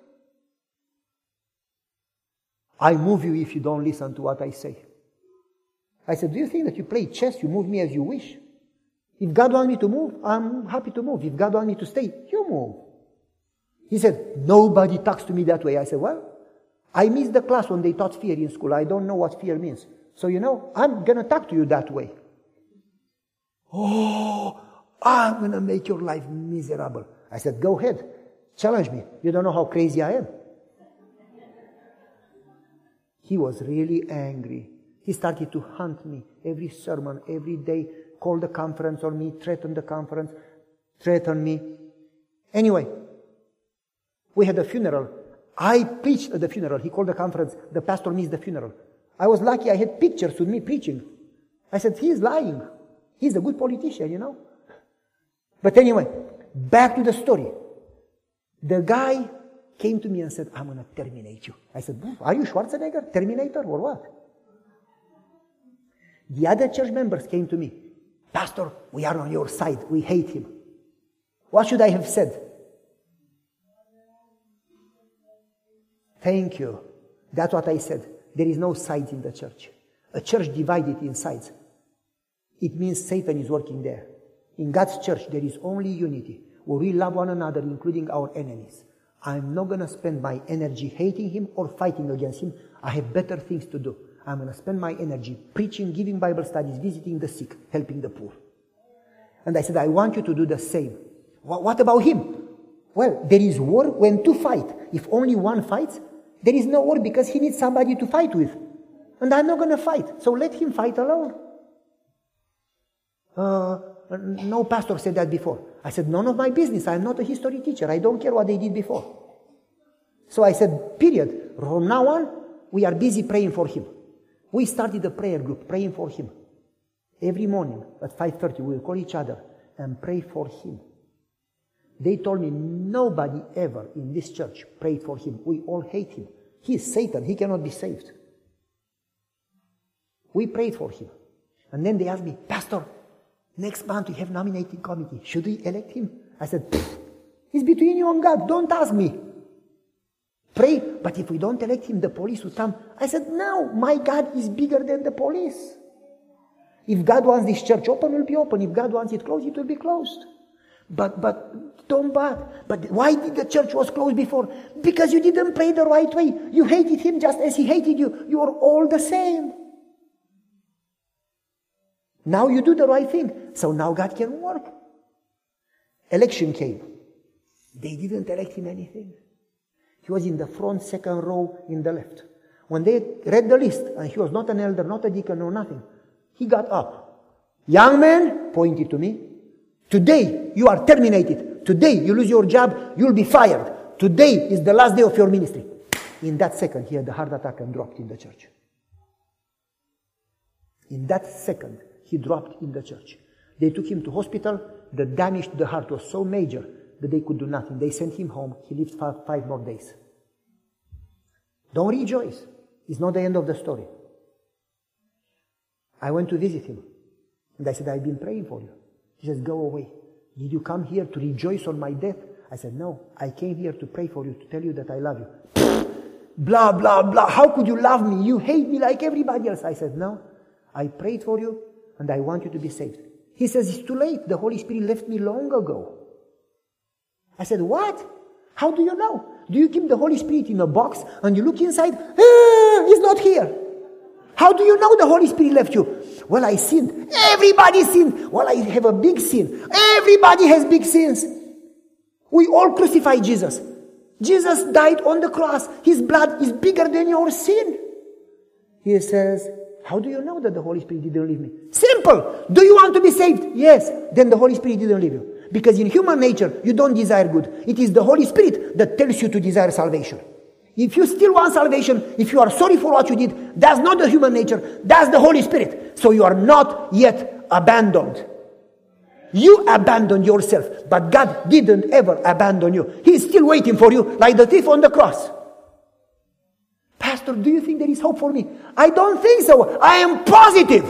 I move you if you don't listen to what I say. I said, do you think that you play chess, you move me as you wish? If God wants me to move, I'm happy to move. If God wants me to stay, you move. He said, nobody talks to me that way. I said, well, I missed the class when they taught fear in school. I don't know what fear means. So, I'm going to talk to you that way. Oh, I'm going to make your life miserable. I said, go ahead. Challenge me. You don't know how crazy I am. He was really angry. He started to hunt me every sermon, every day, call the conference on me, threaten the conference, threaten me. Anyway, we had a funeral. I preached at the funeral. He called the conference. The pastor missed the funeral. I was lucky I had pictures with me preaching. I said, he's lying. He's a good politician, But anyway, back to the story. The guy came to me and said, I'm going to terminate you. I said, are you Schwarzenegger? Terminator or what? The other church members came to me. Pastor, we are on your side. We hate him. What should I have said? Thank you. That's what I said. There is no sides in the church. A church divided in sides. It means Satan is working there. In God's church, there is only unity, where we love one another, including our enemies. I'm not going to spend my energy hating him or fighting against him. I have better things to do. I'm going to spend my energy preaching, giving Bible studies, visiting the sick, helping the poor. And I said, I want you to do the same. What about him? Well, there is war when two fight. If only one fights, there is no war because he needs somebody to fight with. And I'm not going to fight. So let him fight alone. No pastor said that before. I said, none of my business. I'm not a history teacher. I don't care what they did before. So I said, period. From now on, we are busy praying for him. We started a prayer group, praying for him. Every morning at 5:30, we will call each other and pray for him. They told me nobody ever in this church prayed for him. We all hate him. He is Satan. He cannot be saved. We prayed for him. And then they asked me, Pastor, next month we have nominating committee. Should we elect him? I said, it's between you and God. Don't ask me. Pray, but if we don't elect him, the police will come. I said, no, my God is bigger than the police. If God wants this church open, it will be open. If God wants it closed, it will be closed. But why did the church was closed before? Because you didn't pray the right way. You hated him just as he hated you. You are all the same. Now you do the right thing. So now God can work. Election came. They didn't elect him anything. He was in the front, second row, in the left. When they read the list, and he was not an elder, not a deacon, or nothing, he got up. Young man, pointed to me, today you are terminated. Today you lose your job, you'll be fired. Today is the last day of your ministry. In that second, he had a heart attack and dropped in the church. In that second, he dropped in the church. They took him to hospital. The damage to the heart was so major that they could do nothing. They sent him home. He lived 5 more days. Don't rejoice. It's not the end of the story. I went to visit him. And I said, I've been praying for you. He says, go away. Did you come here to rejoice on my death? I said, no. I came here to pray for you, to tell you that I love you. Blah, blah, blah. How could you love me? You hate me like everybody else. I said, no. I prayed for you, and I want you to be saved. He says, it's too late. The Holy Spirit left me long ago. I said, what? How do you know? Do you keep the Holy Spirit in a box and you look inside? He's not here. How do you know the Holy Spirit left you? Well, I sinned. Everybody sinned. Well, I have a big sin. Everybody has big sins. We all crucified Jesus. Jesus died on the cross. His blood is bigger than your sin. He says, how do you know that the Holy Spirit didn't leave me? Simple. Do you want to be saved? Yes. Then the Holy Spirit didn't leave you. Because in human nature, you don't desire good. It is the Holy Spirit that tells you to desire salvation. If you still want salvation, if you are sorry for what you did, that's not the human nature, that's the Holy Spirit. So you are not yet abandoned. You abandoned yourself, but God didn't ever abandon you. He is still waiting for you like the thief on the cross. Pastor, Pastor, do you think there is hope for me? I don't think so. I am positive.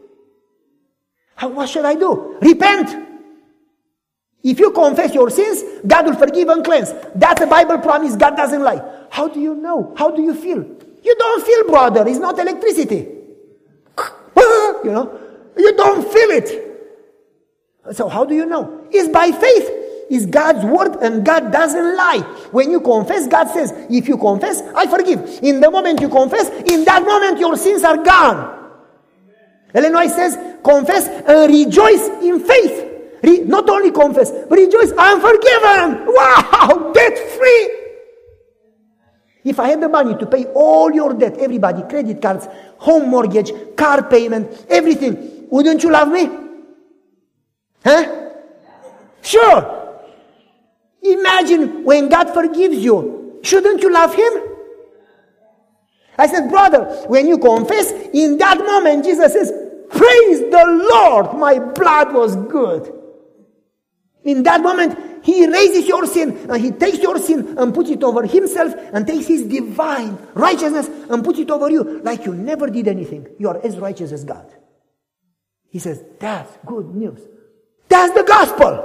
What should I do? Repent. If you confess your sins, God will forgive and cleanse. That's a Bible promise. God doesn't lie. How do you know? How do you feel? You don't feel, brother. It's not electricity. You know, you don't feel it. So how do you know? It's by faith. It's God's word, and God doesn't lie. When you confess, God says, if you confess, I forgive. In the moment you confess, in that moment your sins are gone. Ellen White says, confess and rejoice in faith. Not only confess, but rejoice, I'm forgiven. Wow, debt free. If I had the money to pay all your debt, everybody, credit cards, home mortgage, car payment, everything, wouldn't you love me? Huh? Sure. Imagine when God forgives you, shouldn't you love Him? I said, brother, when you confess, in that moment, Jesus says, praise the Lord, my blood was good. In that moment, He raises your sin, and He takes your sin and puts it over Himself, and takes His divine righteousness and puts it over you, like you never did anything. You are as righteous as God. He says, that's good news. That's the gospel.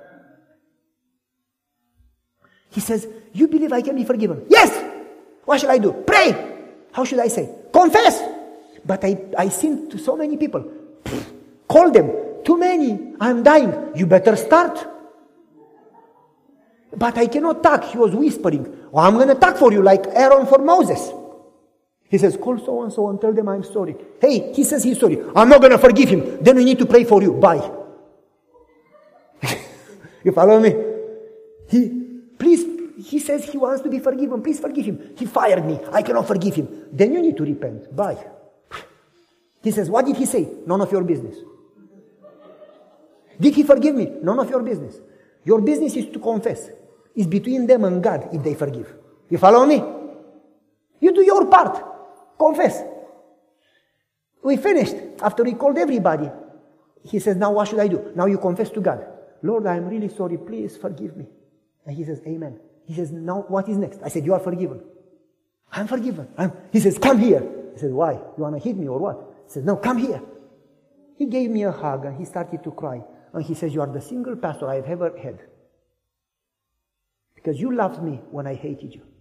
He says, you believe I can be forgiven? Yes. What shall I do? Pray. How should I say? Confess. But I sin to so many people. Call them. Too many. I'm dying. You better start. But I cannot talk. He was whispering. Well, I'm going to talk for you like Aaron for Moses. He says, call so and so and tell them I'm sorry. Hey, he says he's sorry. I'm not going to forgive him. Then we need to pray for you. Bye. You follow me? He says he wants to be forgiven. Please forgive him. He fired me. I cannot forgive him. Then you need to repent. Bye. He says, what did he say? None of your business. Did he forgive me? None of your business. Your business is to confess. It's between them and God if they forgive. You follow me? You do your part. Confess. We finished. After we called everybody, he says, now what should I do? Now you confess to God. Lord, I'm really sorry. Please forgive me. And he says, amen. He says, now what is next? I said, you are forgiven. I'm forgiven. He says, come here. I said, why? You want to hit me or what? He says, no, come here. He gave me a hug and he started to cry. And he says, you are the single pastor I have ever had. Because you loved me when I hated you.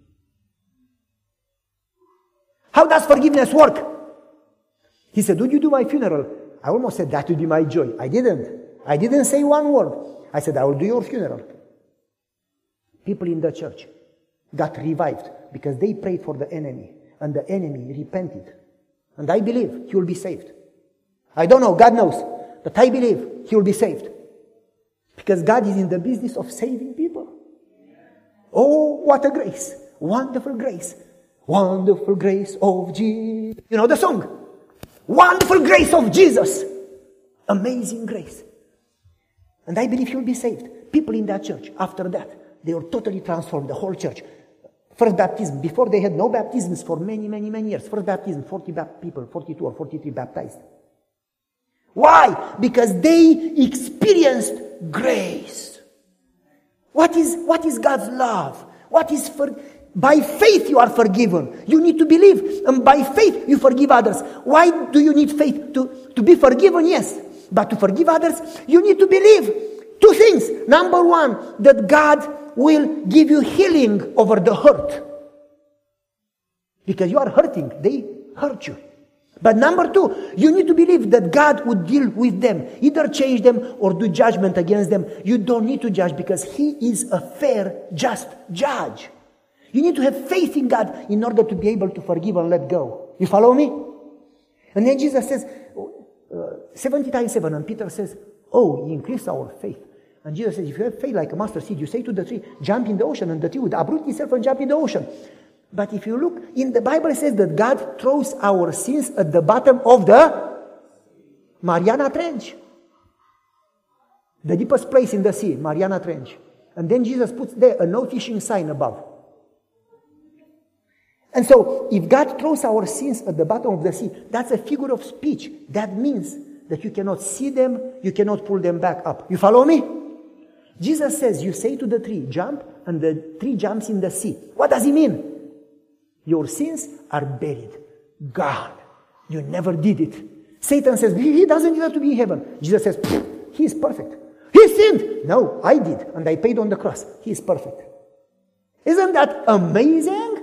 How does forgiveness work? He said, would you do my funeral? I almost said that would be my joy. I didn't say one word. I said, I will do your funeral. People in the church got revived because they prayed for the enemy. And the enemy repented. And I believe he will be saved. I don't know, God knows. But I believe he will be saved. Because God is in the business of saving people. Oh, what a grace. Wonderful grace. Wonderful grace of Jesus. You know the song? Wonderful grace of Jesus. Amazing grace. And I believe he will be saved. People in that church, after that, they were totally transformed, the whole church. First baptism, before they had no baptisms for many, many, many years. First baptism, 40 people, 42 or 43 baptized. Why? Because they experienced grace. What is God's love? By faith you are forgiven. You need to believe. And by faith you forgive others. Why do you need faith? To be forgiven, yes. But to forgive others, you need to believe. Two things. Number one, that God will give you healing over the hurt. Because you are hurting. They hurt you. But number two, you need to believe that God would deal with them. Either change them or do judgment against them. You don't need to judge because He is a fair, just judge. You need to have faith in God in order to be able to forgive and let go. You follow me? And then Jesus says, 70 times 7. And Peter says, oh, He increased our faith. And Jesus says, if you have faith like a mustard seed, you say to the tree, jump in the ocean, and the tree would uproot itself and jump in the ocean. But if you look, in the Bible it says that God throws our sins at the bottom of the Mariana Trench. The deepest place in the sea, Mariana Trench. And then Jesus puts there a no fishing sign above. And so, if God throws our sins at the bottom of the sea, that's a figure of speech. That means that you cannot see them, you cannot pull them back up. You follow me? Jesus says, you say to the tree, jump, and the tree jumps in the sea. What does He mean? Your sins are buried. Gone. You never did it. Satan says, he doesn't deserve to be in heaven. Jesus says, he is perfect. He sinned. No, I did. And I paid on the cross. He is perfect. Isn't that amazing?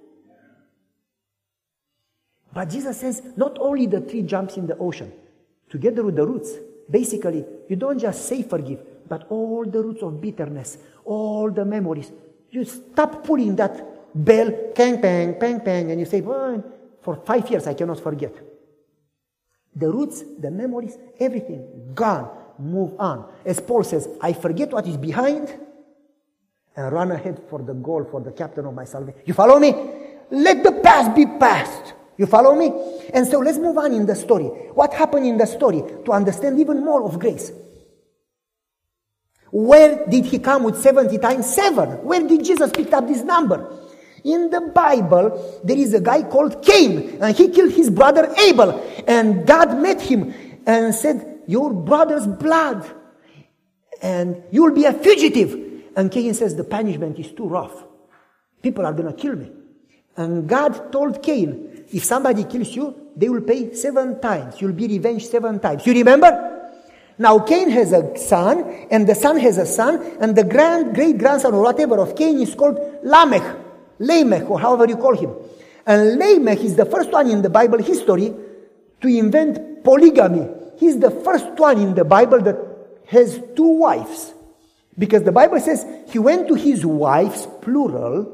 But Jesus says, not only the tree jumps in the ocean, together with the roots. Basically, you don't just say forgive, but all the roots of bitterness, all the memories. You stop pulling that bell, bang, bang, bang, bang, and you say, well, for 5 years I cannot forget. The roots, the memories, everything, gone. Move on. As Paul says, I forget what is behind and run ahead for the goal, for the captain of my salvation. You follow me? Let the past be past. You follow me? And so let's move on in the story. What happened in the story to understand even more of grace? Where did he come with 70 times 7? Where did Jesus pick up this number? In the Bible, there is a guy called Cain, and he killed his brother Abel. And God met him and said, your brother's blood, and you will be a fugitive. And Cain says, the punishment is too rough. People are going to kill me. And God told Cain, if somebody kills you, they will pay 7 times. You'll be revenged 7 times. You remember? Now Cain has a son, and the son has a son, and the great-grandson or whatever of Cain is called Lamech, or however you call him. And Lamech is the first one in the Bible history to invent polygamy. He's the first one in the Bible that has 2 wives. Because the Bible says he went to his wives, plural.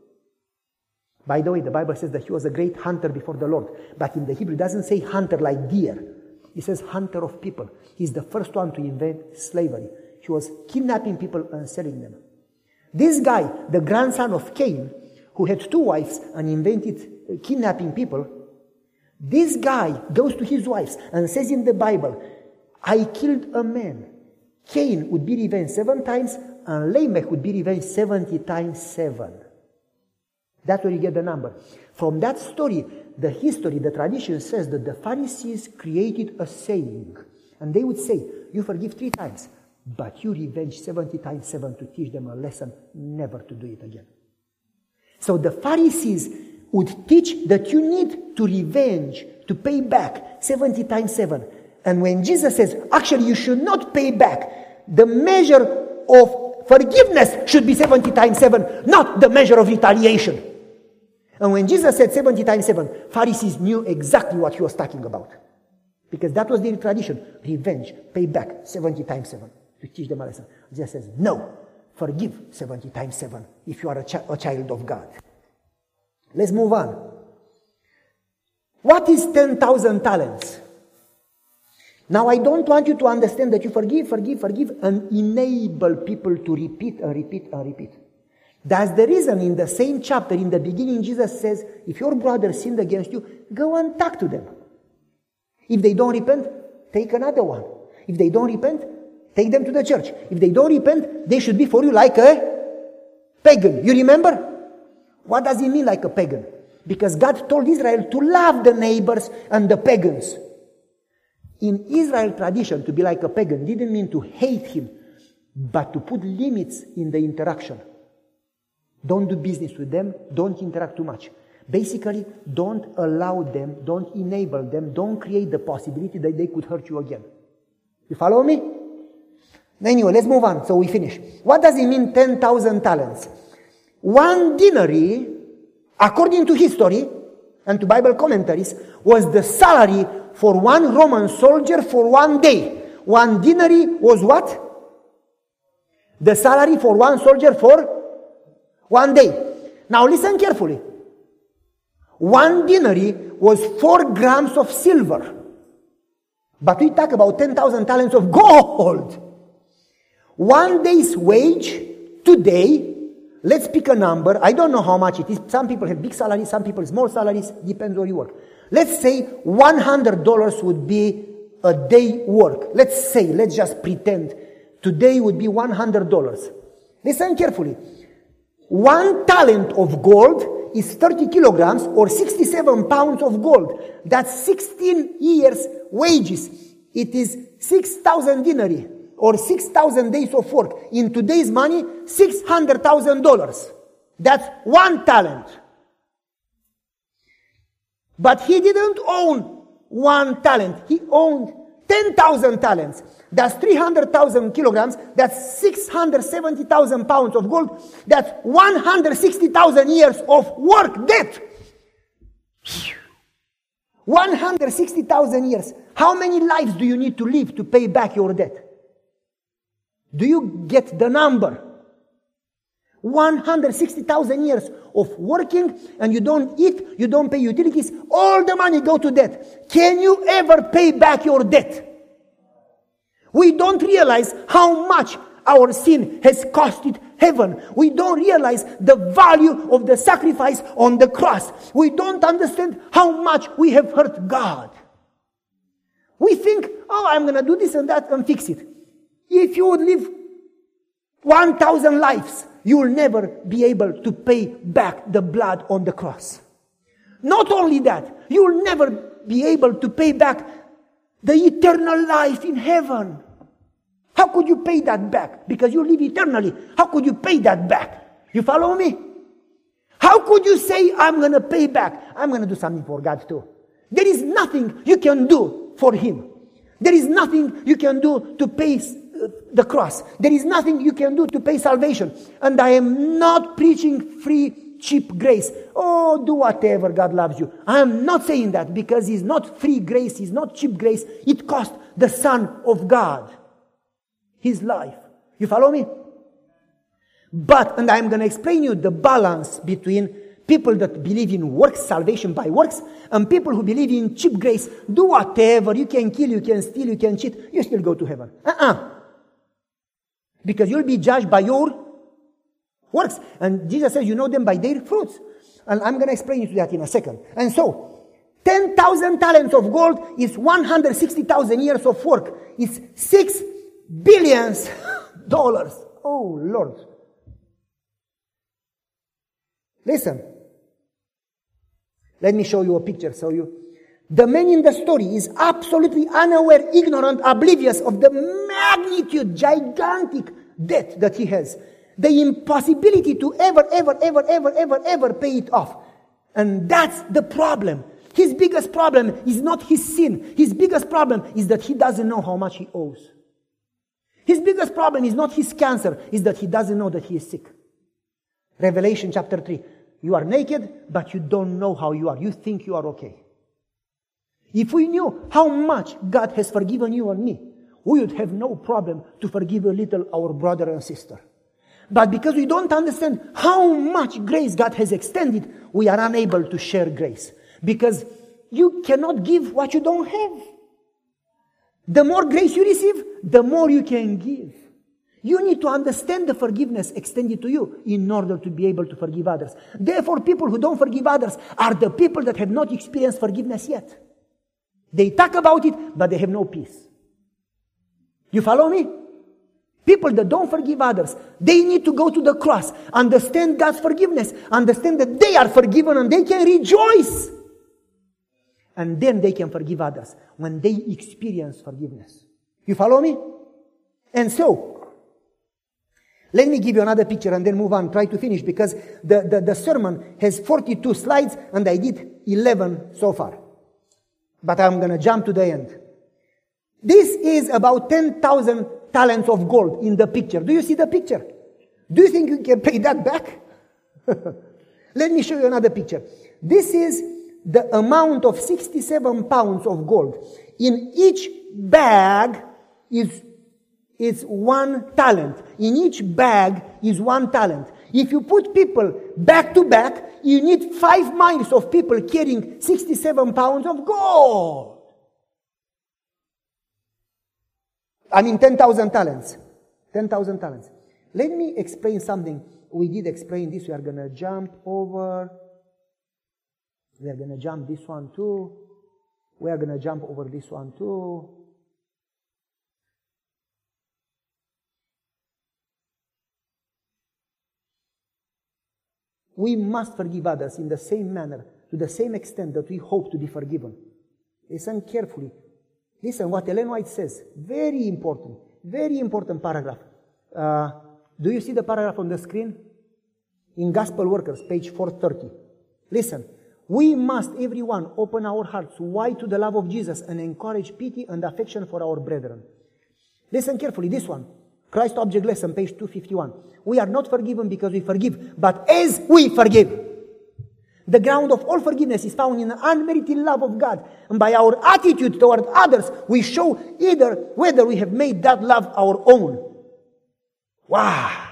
By the way, the Bible says that he was a great hunter before the Lord. But in the Hebrew, it doesn't say hunter like deer. It says hunter of people. He's the first one to invent slavery. He was kidnapping people and selling them. This guy, the grandson of Cain, who had 2 wives and invented kidnapping people, this guy goes to his wives and says in the Bible, I killed a man. Cain would be revenged 7 times and Lamech would be revenged 70 times 7. That's where you get the number. From that story, the history, the tradition says that the Pharisees created a saying. And they would say, you forgive 3 times, but you revenge 70 times 7 to teach them a lesson never to do it again. So the Pharisees would teach that you need to revenge, to pay back 70 times 7. And when Jesus says, actually you should not pay back, the measure of forgiveness should be 70 times 7, not the measure of retaliation. And when Jesus said 70 times 7, Pharisees knew exactly what he was talking about. Because that was their tradition. Revenge, pay back 70 times 7 to teach them a lesson. Jesus says, no, forgive 70 times 7 if you are a child of God. Let's move on. What is 10,000 talents? Now I don't want you to understand that you forgive, and enable people to repeat and repeat and repeat. That's the reason in the same chapter, in the beginning, Jesus says, if your brother sinned against you, go and talk to them. If they don't repent, take another one. If they don't repent, take them to the church. If they don't repent, they should be for you like a pagan. You remember? What does it mean like a pagan? Because God told Israel to love the neighbors and the pagans. In Israel tradition, to be like a pagan didn't mean to hate him, but to put limits in the interaction. Don't do business with them. Don't interact too much. Basically, don't allow them, don't enable them, don't create the possibility that they could hurt you again. You follow me? Anyway, let's move on so we finish. What does it mean 10,000 talents? 1 denarii, according to history and to Bible commentaries, was the salary for 1 Roman soldier for 1 day. 1 denarii was what? The salary for 1 soldier for 1 day. Now listen carefully. 1 denarii was 4 grams of silver. But we talk about 10,000 talents of gold. 1 day's wage today, let's pick a number. I don't know how much it is. Some people have big salaries, some people small salaries. Depends where you work. Let's say $100 would be a day work. Let's just pretend. Today would be $100. Listen carefully. 1 talent of gold is 30 kilograms or 67 pounds of gold. That's 16 years wages. It is 6,000 denarii or 6,000 days of work. In today's money, $600,000. That's 1 talent. But he didn't own 1 talent. He owned 10,000 talents. That's 300,000 kilograms. That's 670,000 pounds of gold. That's 160,000 years of work debt. 160,000 years. How many lives do you need to live to pay back your debt? Do you get the number? 160,000 years of working, and you don't eat, you don't pay utilities, all the money go to debt. Can you ever pay back your debt? We don't realize how much our sin has costed heaven. We don't realize the value of the sacrifice on the cross. We don't understand how much we have hurt God. We think, oh, I'm going to do this and that and fix it. If you would live 1,000 lives, you will never be able to pay back the blood on the cross. Not only that, you will never be able to pay back the eternal life in heaven. How could you pay that back? Because you live eternally. How could you pay that back? You follow me? How could you say, I'm going to pay back? I'm going to do something for God too. There is nothing you can do for Him. There is nothing you can do to pay the cross. There is nothing you can do to pay salvation. And I am not preaching free, cheap grace. Oh, do whatever, God loves you. I am not saying that, because it's not free grace, it's not cheap grace. It cost the Son of God His life. You follow me? But, and I'm going to explain you the balance between people that believe in works, salvation by works, and people who believe in cheap grace. Do whatever. You can kill, you can steal, you can cheat. You still go to heaven. Because you'll be judged by your works. And Jesus says, you know them by their fruits. And I'm going to explain you that in a second. And so, 10,000 talents of gold is 160,000 years of work. It's $6 billion. Oh, Lord. Listen. Let me show you a picture. The man in the story is absolutely unaware, ignorant, oblivious of the magnitude, gigantic debt that he has. The impossibility to ever pay it off. And that's the problem. His biggest problem is not his sin. His biggest problem is that he doesn't know how much he owes. His biggest problem is not his cancer, is that he doesn't know that he is sick. Revelation chapter 3. You are naked, but you don't know how you are. You think you are okay. If we knew how much God has forgiven you and me, we would have no problem to forgive a little our brother and sister. But because we don't understand how much grace God has extended, we are unable to share grace. Because you cannot give what you don't have. The more grace you receive, the more you can give. You need to understand the forgiveness extended to you in order to be able to forgive others. Therefore, people who don't forgive others are the people that have not experienced forgiveness yet. They talk about it, but they have no peace. You follow me? People that don't forgive others, they need to go to the cross, understand God's forgiveness, understand that they are forgiven and they can rejoice. And then they can forgive others when they experience forgiveness. You follow me? And so, let me give you another picture and then move on, try to finish, because the sermon has 42 slides and I did 11 so far. But I'm going to jump to the end. This is about 10,000 talents of gold in the picture. Do you see the picture? Do you think you can pay that back? Let me show you another picture. This is the amount of 67 pounds of gold. In each bag is 1 talent. In each bag is 1 talent. If you put people back to back, you need 5 miles of people carrying 67 pounds of gold. 10,000 talents. 10,000 talents. Let me explain something. We did explain this. We are going to jump over. We are going to jump this one too. We are going to jump over this one too. We must forgive others in the same manner, to the same extent that we hope to be forgiven. Listen carefully. Listen what Ellen White says. Very important paragraph. Do you see the paragraph on the screen? In Gospel Workers, page 430. Listen. We must, everyone, open our hearts wide to the love of Jesus and encourage pity and affection for our brethren. Listen carefully, this one. Christ Object Lesson, page 251. We are not forgiven because we forgive, but as we forgive. The ground of all forgiveness is found in the unmerited love of God. And by our attitude toward others, we show either whether we have made that love our own. Wow.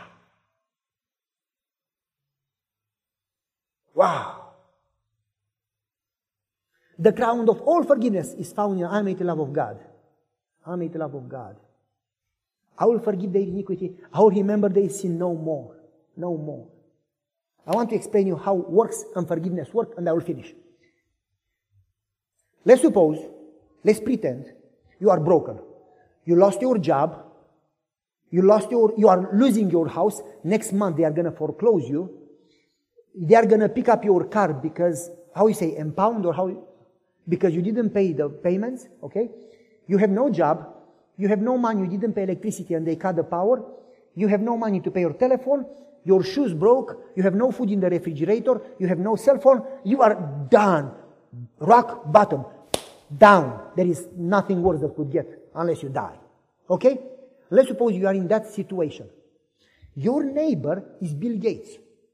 Wow. The ground of all forgiveness is found in the unmerited love of God. Unmerited love of God. I will forgive their iniquity. I will remember their sin no more. No more. I want to explain you how works and forgiveness work, and I will finish. Let's pretend you are broken. You lost your job. You are losing your house. Next month they are going to foreclose you. They are going to pick up your car because, impound because you didn't pay the payments, okay? You have no job. You have no money. You didn't pay electricity and they cut the power. You have no money to pay your telephone. Your shoes broke. You have no food in the refrigerator. You have no cell phone. You are done. Rock bottom. Down. There is nothing worse that could get unless you die. Okay? Let's suppose you are in that situation. Your neighbor is Bill Gates.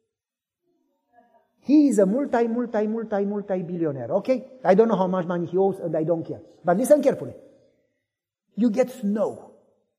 He is a multi-billionaire. Okay? I don't know how much money he owes and I don't care. But listen carefully. You get snow.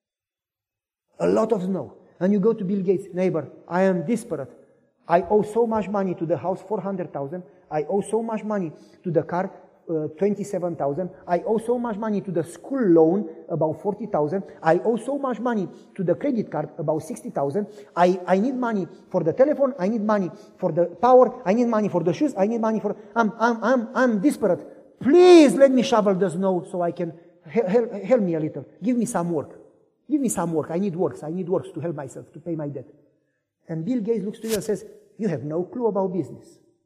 A lot of snow. And you go to Bill Gates, neighbor, I am desperate. I owe so much money to the house, $400,000. I owe so much money to the car, $27,000. I owe so much money to the school loan, about $40,000. I owe so much money to the credit card, about $60,000. I need money for the telephone. I need money for the power. I need money for the shoes. I need money for. I'm desperate. Please let me shovel the snow so I can help me a little. Give me some work. Give me some work. I need works. I need works to help myself, to pay my debt. And Bill Gates looks to you and says, you have no clue about business.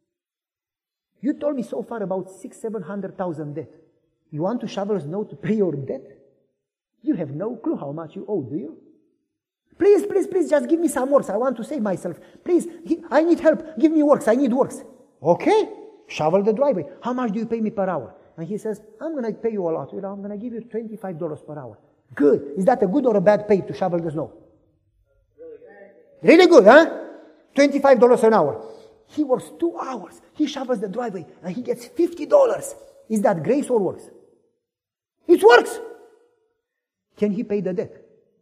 You told me so far about $600,000-$700,000 debt. You want to shovel snow to pay your debt? You have no clue how much you owe, do you? Please, just give me some works. I want to save myself. Please, I need help. Give me works. I need works. Okay, shovel the driveway. How much do you pay me per hour? And he says, I'm going to pay you a lot. I'm going to give you $25 per hour. Good. Is that a good or a bad pay to shovel the snow? Really good, huh? $25 an hour. He works 2 hours. He shovels the driveway and he gets $50. Is that grace or works? It works. Can he pay the debt?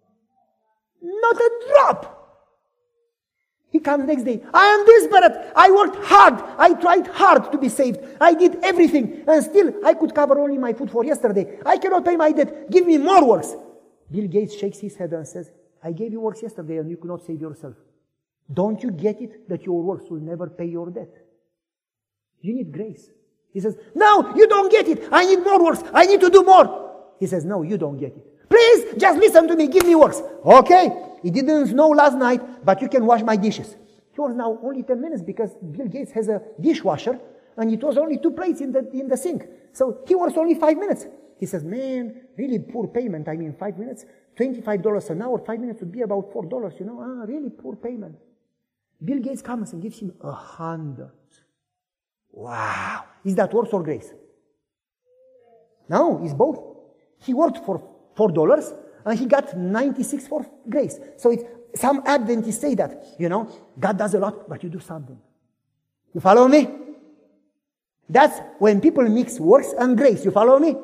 Not a drop. He comes next day. I am desperate. I worked hard. I tried hard to be saved. I did everything. And still, I could cover only my food for yesterday. I cannot pay my debt. Give me more works. Bill Gates shakes his head and says, I gave you works yesterday and you could not save yourself. Don't you get it that your works will never pay your debt? You need grace. He says, no, you don't get it. I need more works. I need to do more. He says, no, you don't get it. Please, just listen to me. Give me works. Okay. It didn't snow last night, but you can wash my dishes. It was now only 10 minutes because Bill Gates has a dishwasher and it was only 2 plates in the sink. So he works only 5 minutes. He says, man, really poor payment. 5 minutes, $25 an hour, 5 minutes would be about $4, really poor payment. Bill Gates comes and gives him 100. Wow. Is that works or grace? No, it's both. He worked for $4 and he got 96 for grace. So some Adventists say that, God does a lot, but you do something. You follow me? That's when people mix works and grace. You follow me?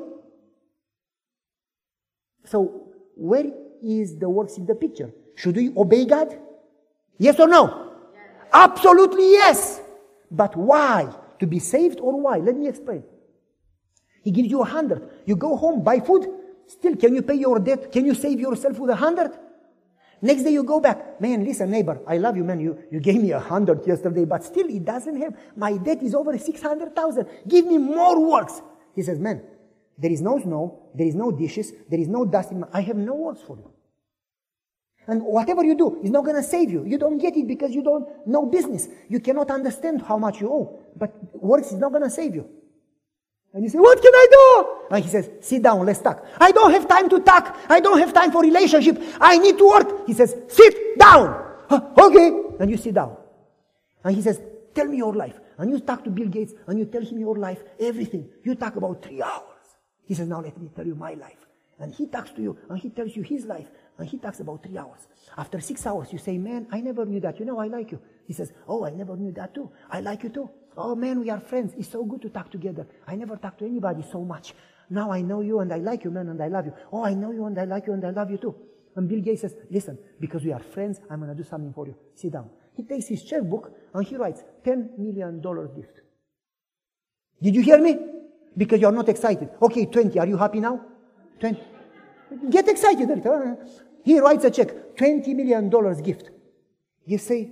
So where is the works in the picture? Should we obey God? Yes or no? Yes. Absolutely yes. But why? To be saved or why? Let me explain. He gives you 100. You go home, buy food. Still, can you pay your debt? Can you save yourself with 100? Next day you go back. Man, listen, neighbor, I love you, man. You gave me 100 yesterday, but still it doesn't help. My debt is over 600,000. Give me more works. He says, man, there is no snow, there is no dishes, there is no dust in I have no works for you. And whatever you do is not going to save you. You don't get it because you don't know business. You cannot understand how much you owe. But works is not going to save you. And you say, what can I do? And he says, sit down, let's talk. I don't have time to talk. I don't have time for relationship. I need to work. He says, sit down. Okay. And you sit down. And he says, tell me your life. and you talk to Bill Gates, and you tell him your life, everything. You talk about 3 hours. He says, now let me tell you my life. And he talks to you, and he tells you his life, and he talks about 3 hours. After 6 hours, you say, man, I never knew that. You know, I like you. He says, oh, I never knew that too. I like you too. Oh, man, we are friends. It's so good to talk together. I never talk to anybody so much. Now I know you, and I like you, man, and I love you. Oh, I know you, and I like you, and I love you too. And Bill Gates says, listen, because we are friends, I'm going to do something for you. Sit down. He takes his checkbook, and he writes, $10 million gift. Did you hear me? Because you're not excited. Okay, 20. Are you happy now? 20. Get excited. He writes a check, $20 million gift. You say,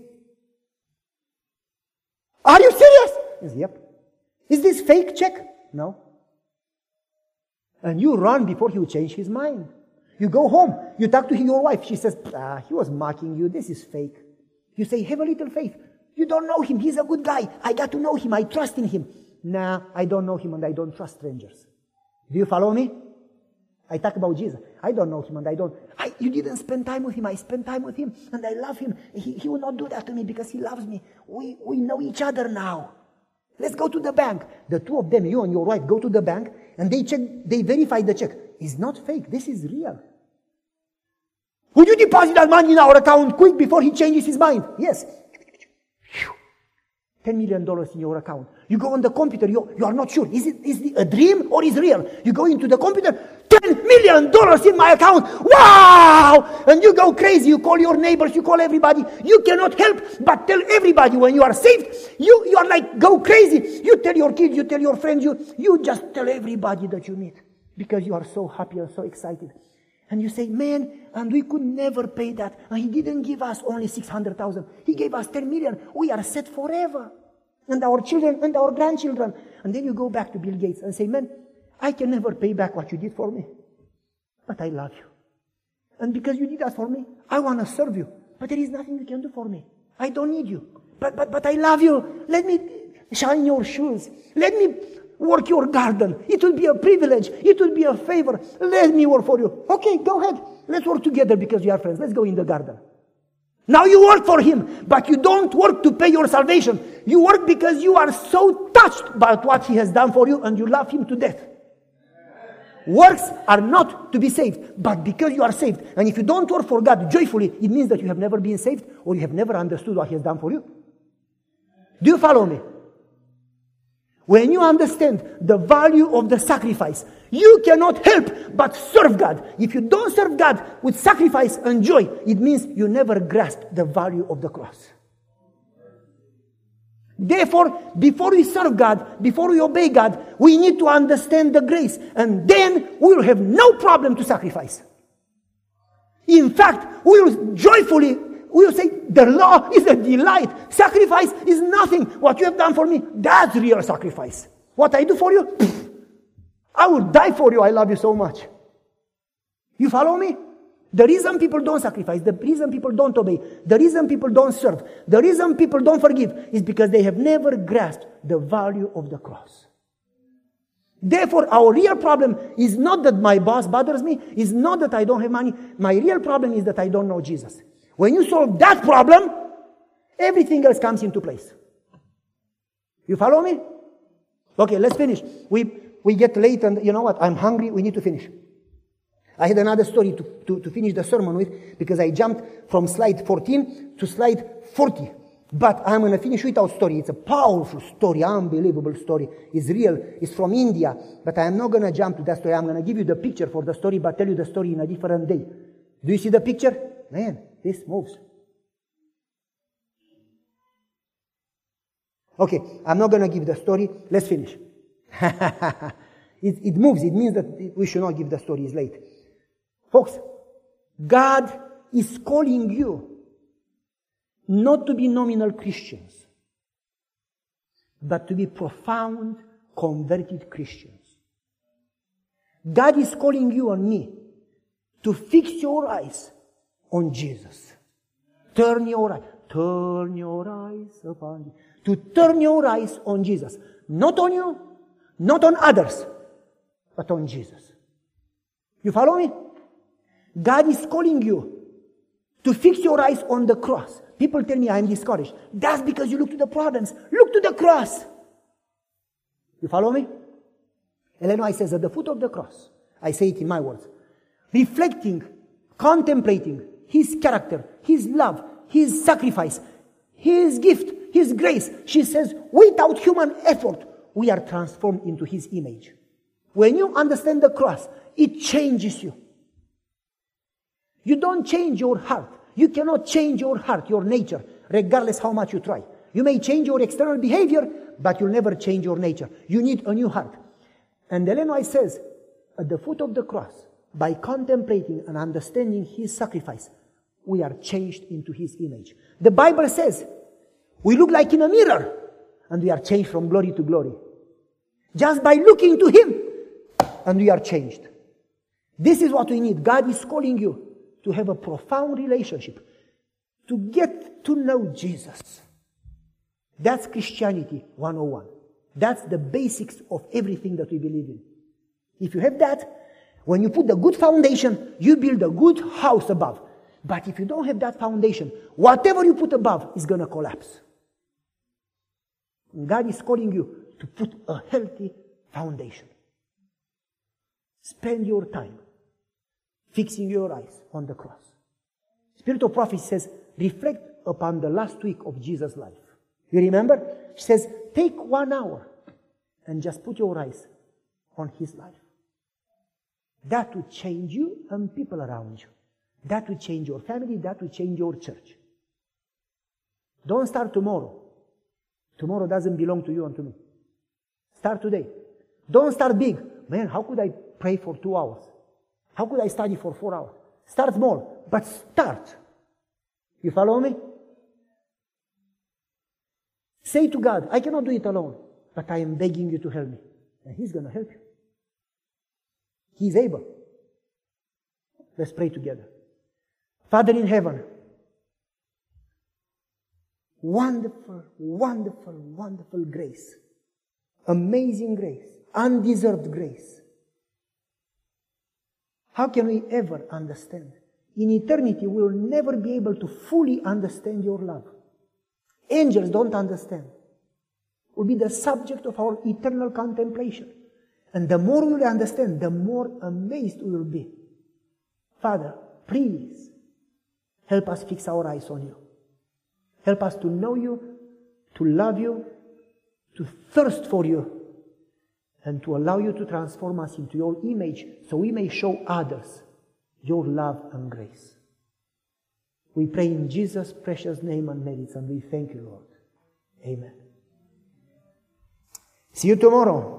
are you serious? He says, yep. Is this fake check? No. And you run before he will change his mind. You go home. You talk to your wife. She says, he was mocking you. This is fake. You say, have a little faith. You don't know him. He's a good guy. I got to know him. I trust in him. Nah, I don't know him and I don't trust strangers. Do you follow me? I talk about Jesus. I don't know him and you didn't spend time with him. I spent time with him and I love him. He will not do that to me because he loves me. We know each other now. Let's go to the bank. The two of them, you and your wife, go to the bank and they verify the check. It's not fake. This is real. Would you deposit that money in our account quick before he changes his mind? Yes. $10 million in your account. You go on the computer, you are not sure. Is it a dream or is it real? You go into the computer, $10 million in my account. Wow! And you go crazy. You call your neighbors, you call everybody. You cannot help but tell everybody when you are saved. You are like, go crazy. You tell your kids, you tell your friends, you just tell everybody that you meet. Because you are so happy and so excited. And you say, man, and we could never pay that. And he didn't give us only 600,000. He gave us 10 million. We are set forever. And our children and our grandchildren. And then you go back to Bill Gates and say, man, I can never pay back what you did for me. But I love you. And because you did that for me, I want to serve you. But there is nothing you can do for me. I don't need you. But I love you. Let me shine your shoes. Let me work your garden. It will be a privilege. It will be a favor. Let me work for you. Okay, go ahead. Let's work together because we are friends. Let's go in the garden. Now you work for him, but you don't work to pay your salvation. You work because you are so touched by what he has done for you and you love him to death. Works are not to be saved, but because you are saved. And if you don't work for God joyfully, it means that you have never been saved or you have never understood what he has done for you. Do you follow me? When you understand the value of the sacrifice, you cannot help but serve God. If you don't serve God with sacrifice and joy, it means you never grasp the value of the cross. Therefore, before we serve God, before we obey God, we need to understand the grace. And then we will have no problem to sacrifice. In fact, we will joyfully, we will say, the law is a delight. Sacrifice is nothing. What you have done for me, that's real sacrifice. What I do for you, I will die for you. I love you so much. You follow me? The reason people don't sacrifice, the reason people don't obey, the reason people don't serve, the reason people don't forgive is because they have never grasped the value of the cross. Therefore, our real problem is not that my boss bothers me, is not that I don't have money. My real problem is that I don't know Jesus. When you solve that problem, everything else comes into place. You follow me? Okay, let's finish. We get late and you know what? I'm hungry. We need to finish. I had another story to finish the sermon with because I jumped from slide 14 to slide 40. But I'm going to finish with our story. It's a powerful story, unbelievable story. It's real. It's from India. But I'm not going to jump to that story. I'm going to give you the picture for the story, but tell you the story in a different day. Do you see the picture? Man, this moves. Okay, I'm not going to give the story. Let's finish. It moves. It means that we should not give the story. It's late. Folks, God is calling you not to be nominal Christians, but to be profound, converted Christians. God is calling you and me to fix your eyes on Jesus. Turn your eyes upon Jesus. To turn your eyes on Jesus. Not on you, not on others, but on Jesus. You follow me? God is calling you to fix your eyes on the cross, People tell me I'm discouraged. That's because you look to the problems. Look to the cross. You follow me? Ellen White says, at the foot of the cross, I say it in my words, reflecting, contemplating His character, His love, His sacrifice, His gift, His grace. She says, without human effort, we are transformed into His image. When you understand the cross, it changes you. You don't change your heart. You cannot change your heart, your nature, regardless how much you try. You may change your external behavior, but you'll never change your nature. You need a new heart. And Ellen White says, at the foot of the cross, by contemplating and understanding His sacrifice, we are changed into His image. The Bible says, we look like in a mirror, and we are changed from glory to glory. Just by looking to Him, and we are changed. This is what we need. God is calling you to have a profound relationship, to get to know Jesus. That's Christianity 101. That's the basics of everything that we believe in. If you have that, when you put the good foundation, you build a good house above. But if you don't have that foundation, whatever you put above is going to collapse. And God is calling you to put a healthy foundation. Spend your time fixing your eyes on the cross. Spirit of prophecy says, reflect upon the last week of Jesus' life. You remember? She says, take 1 hour and just put your eyes on His life. That will change you and people around you. That will change your family. That will change your church. Don't start tomorrow. Tomorrow doesn't belong to you and to me. Start today. Don't start big. Man, how could I pray for 2 hours? How could I study for 4 hours? Start small, but start. You follow me? Say to God, I cannot do it alone, but I am begging you to help me. And He's going to help you. He's able. Let's pray together. Father in heaven, wonderful, wonderful, wonderful grace. Amazing grace. Undeserved grace. How can we ever understand? In eternity, we will never be able to fully understand your love. Angels don't understand. It will be the subject of our eternal contemplation. And the more we will understand, the more amazed we will be. Father, please help us fix our eyes on you. Help us to know you, to love you, to thirst for you, and to allow you to transform us into your image so we may show others your love and grace. We pray in Jesus' precious name and merits, and we thank you, Lord. Amen. See you tomorrow.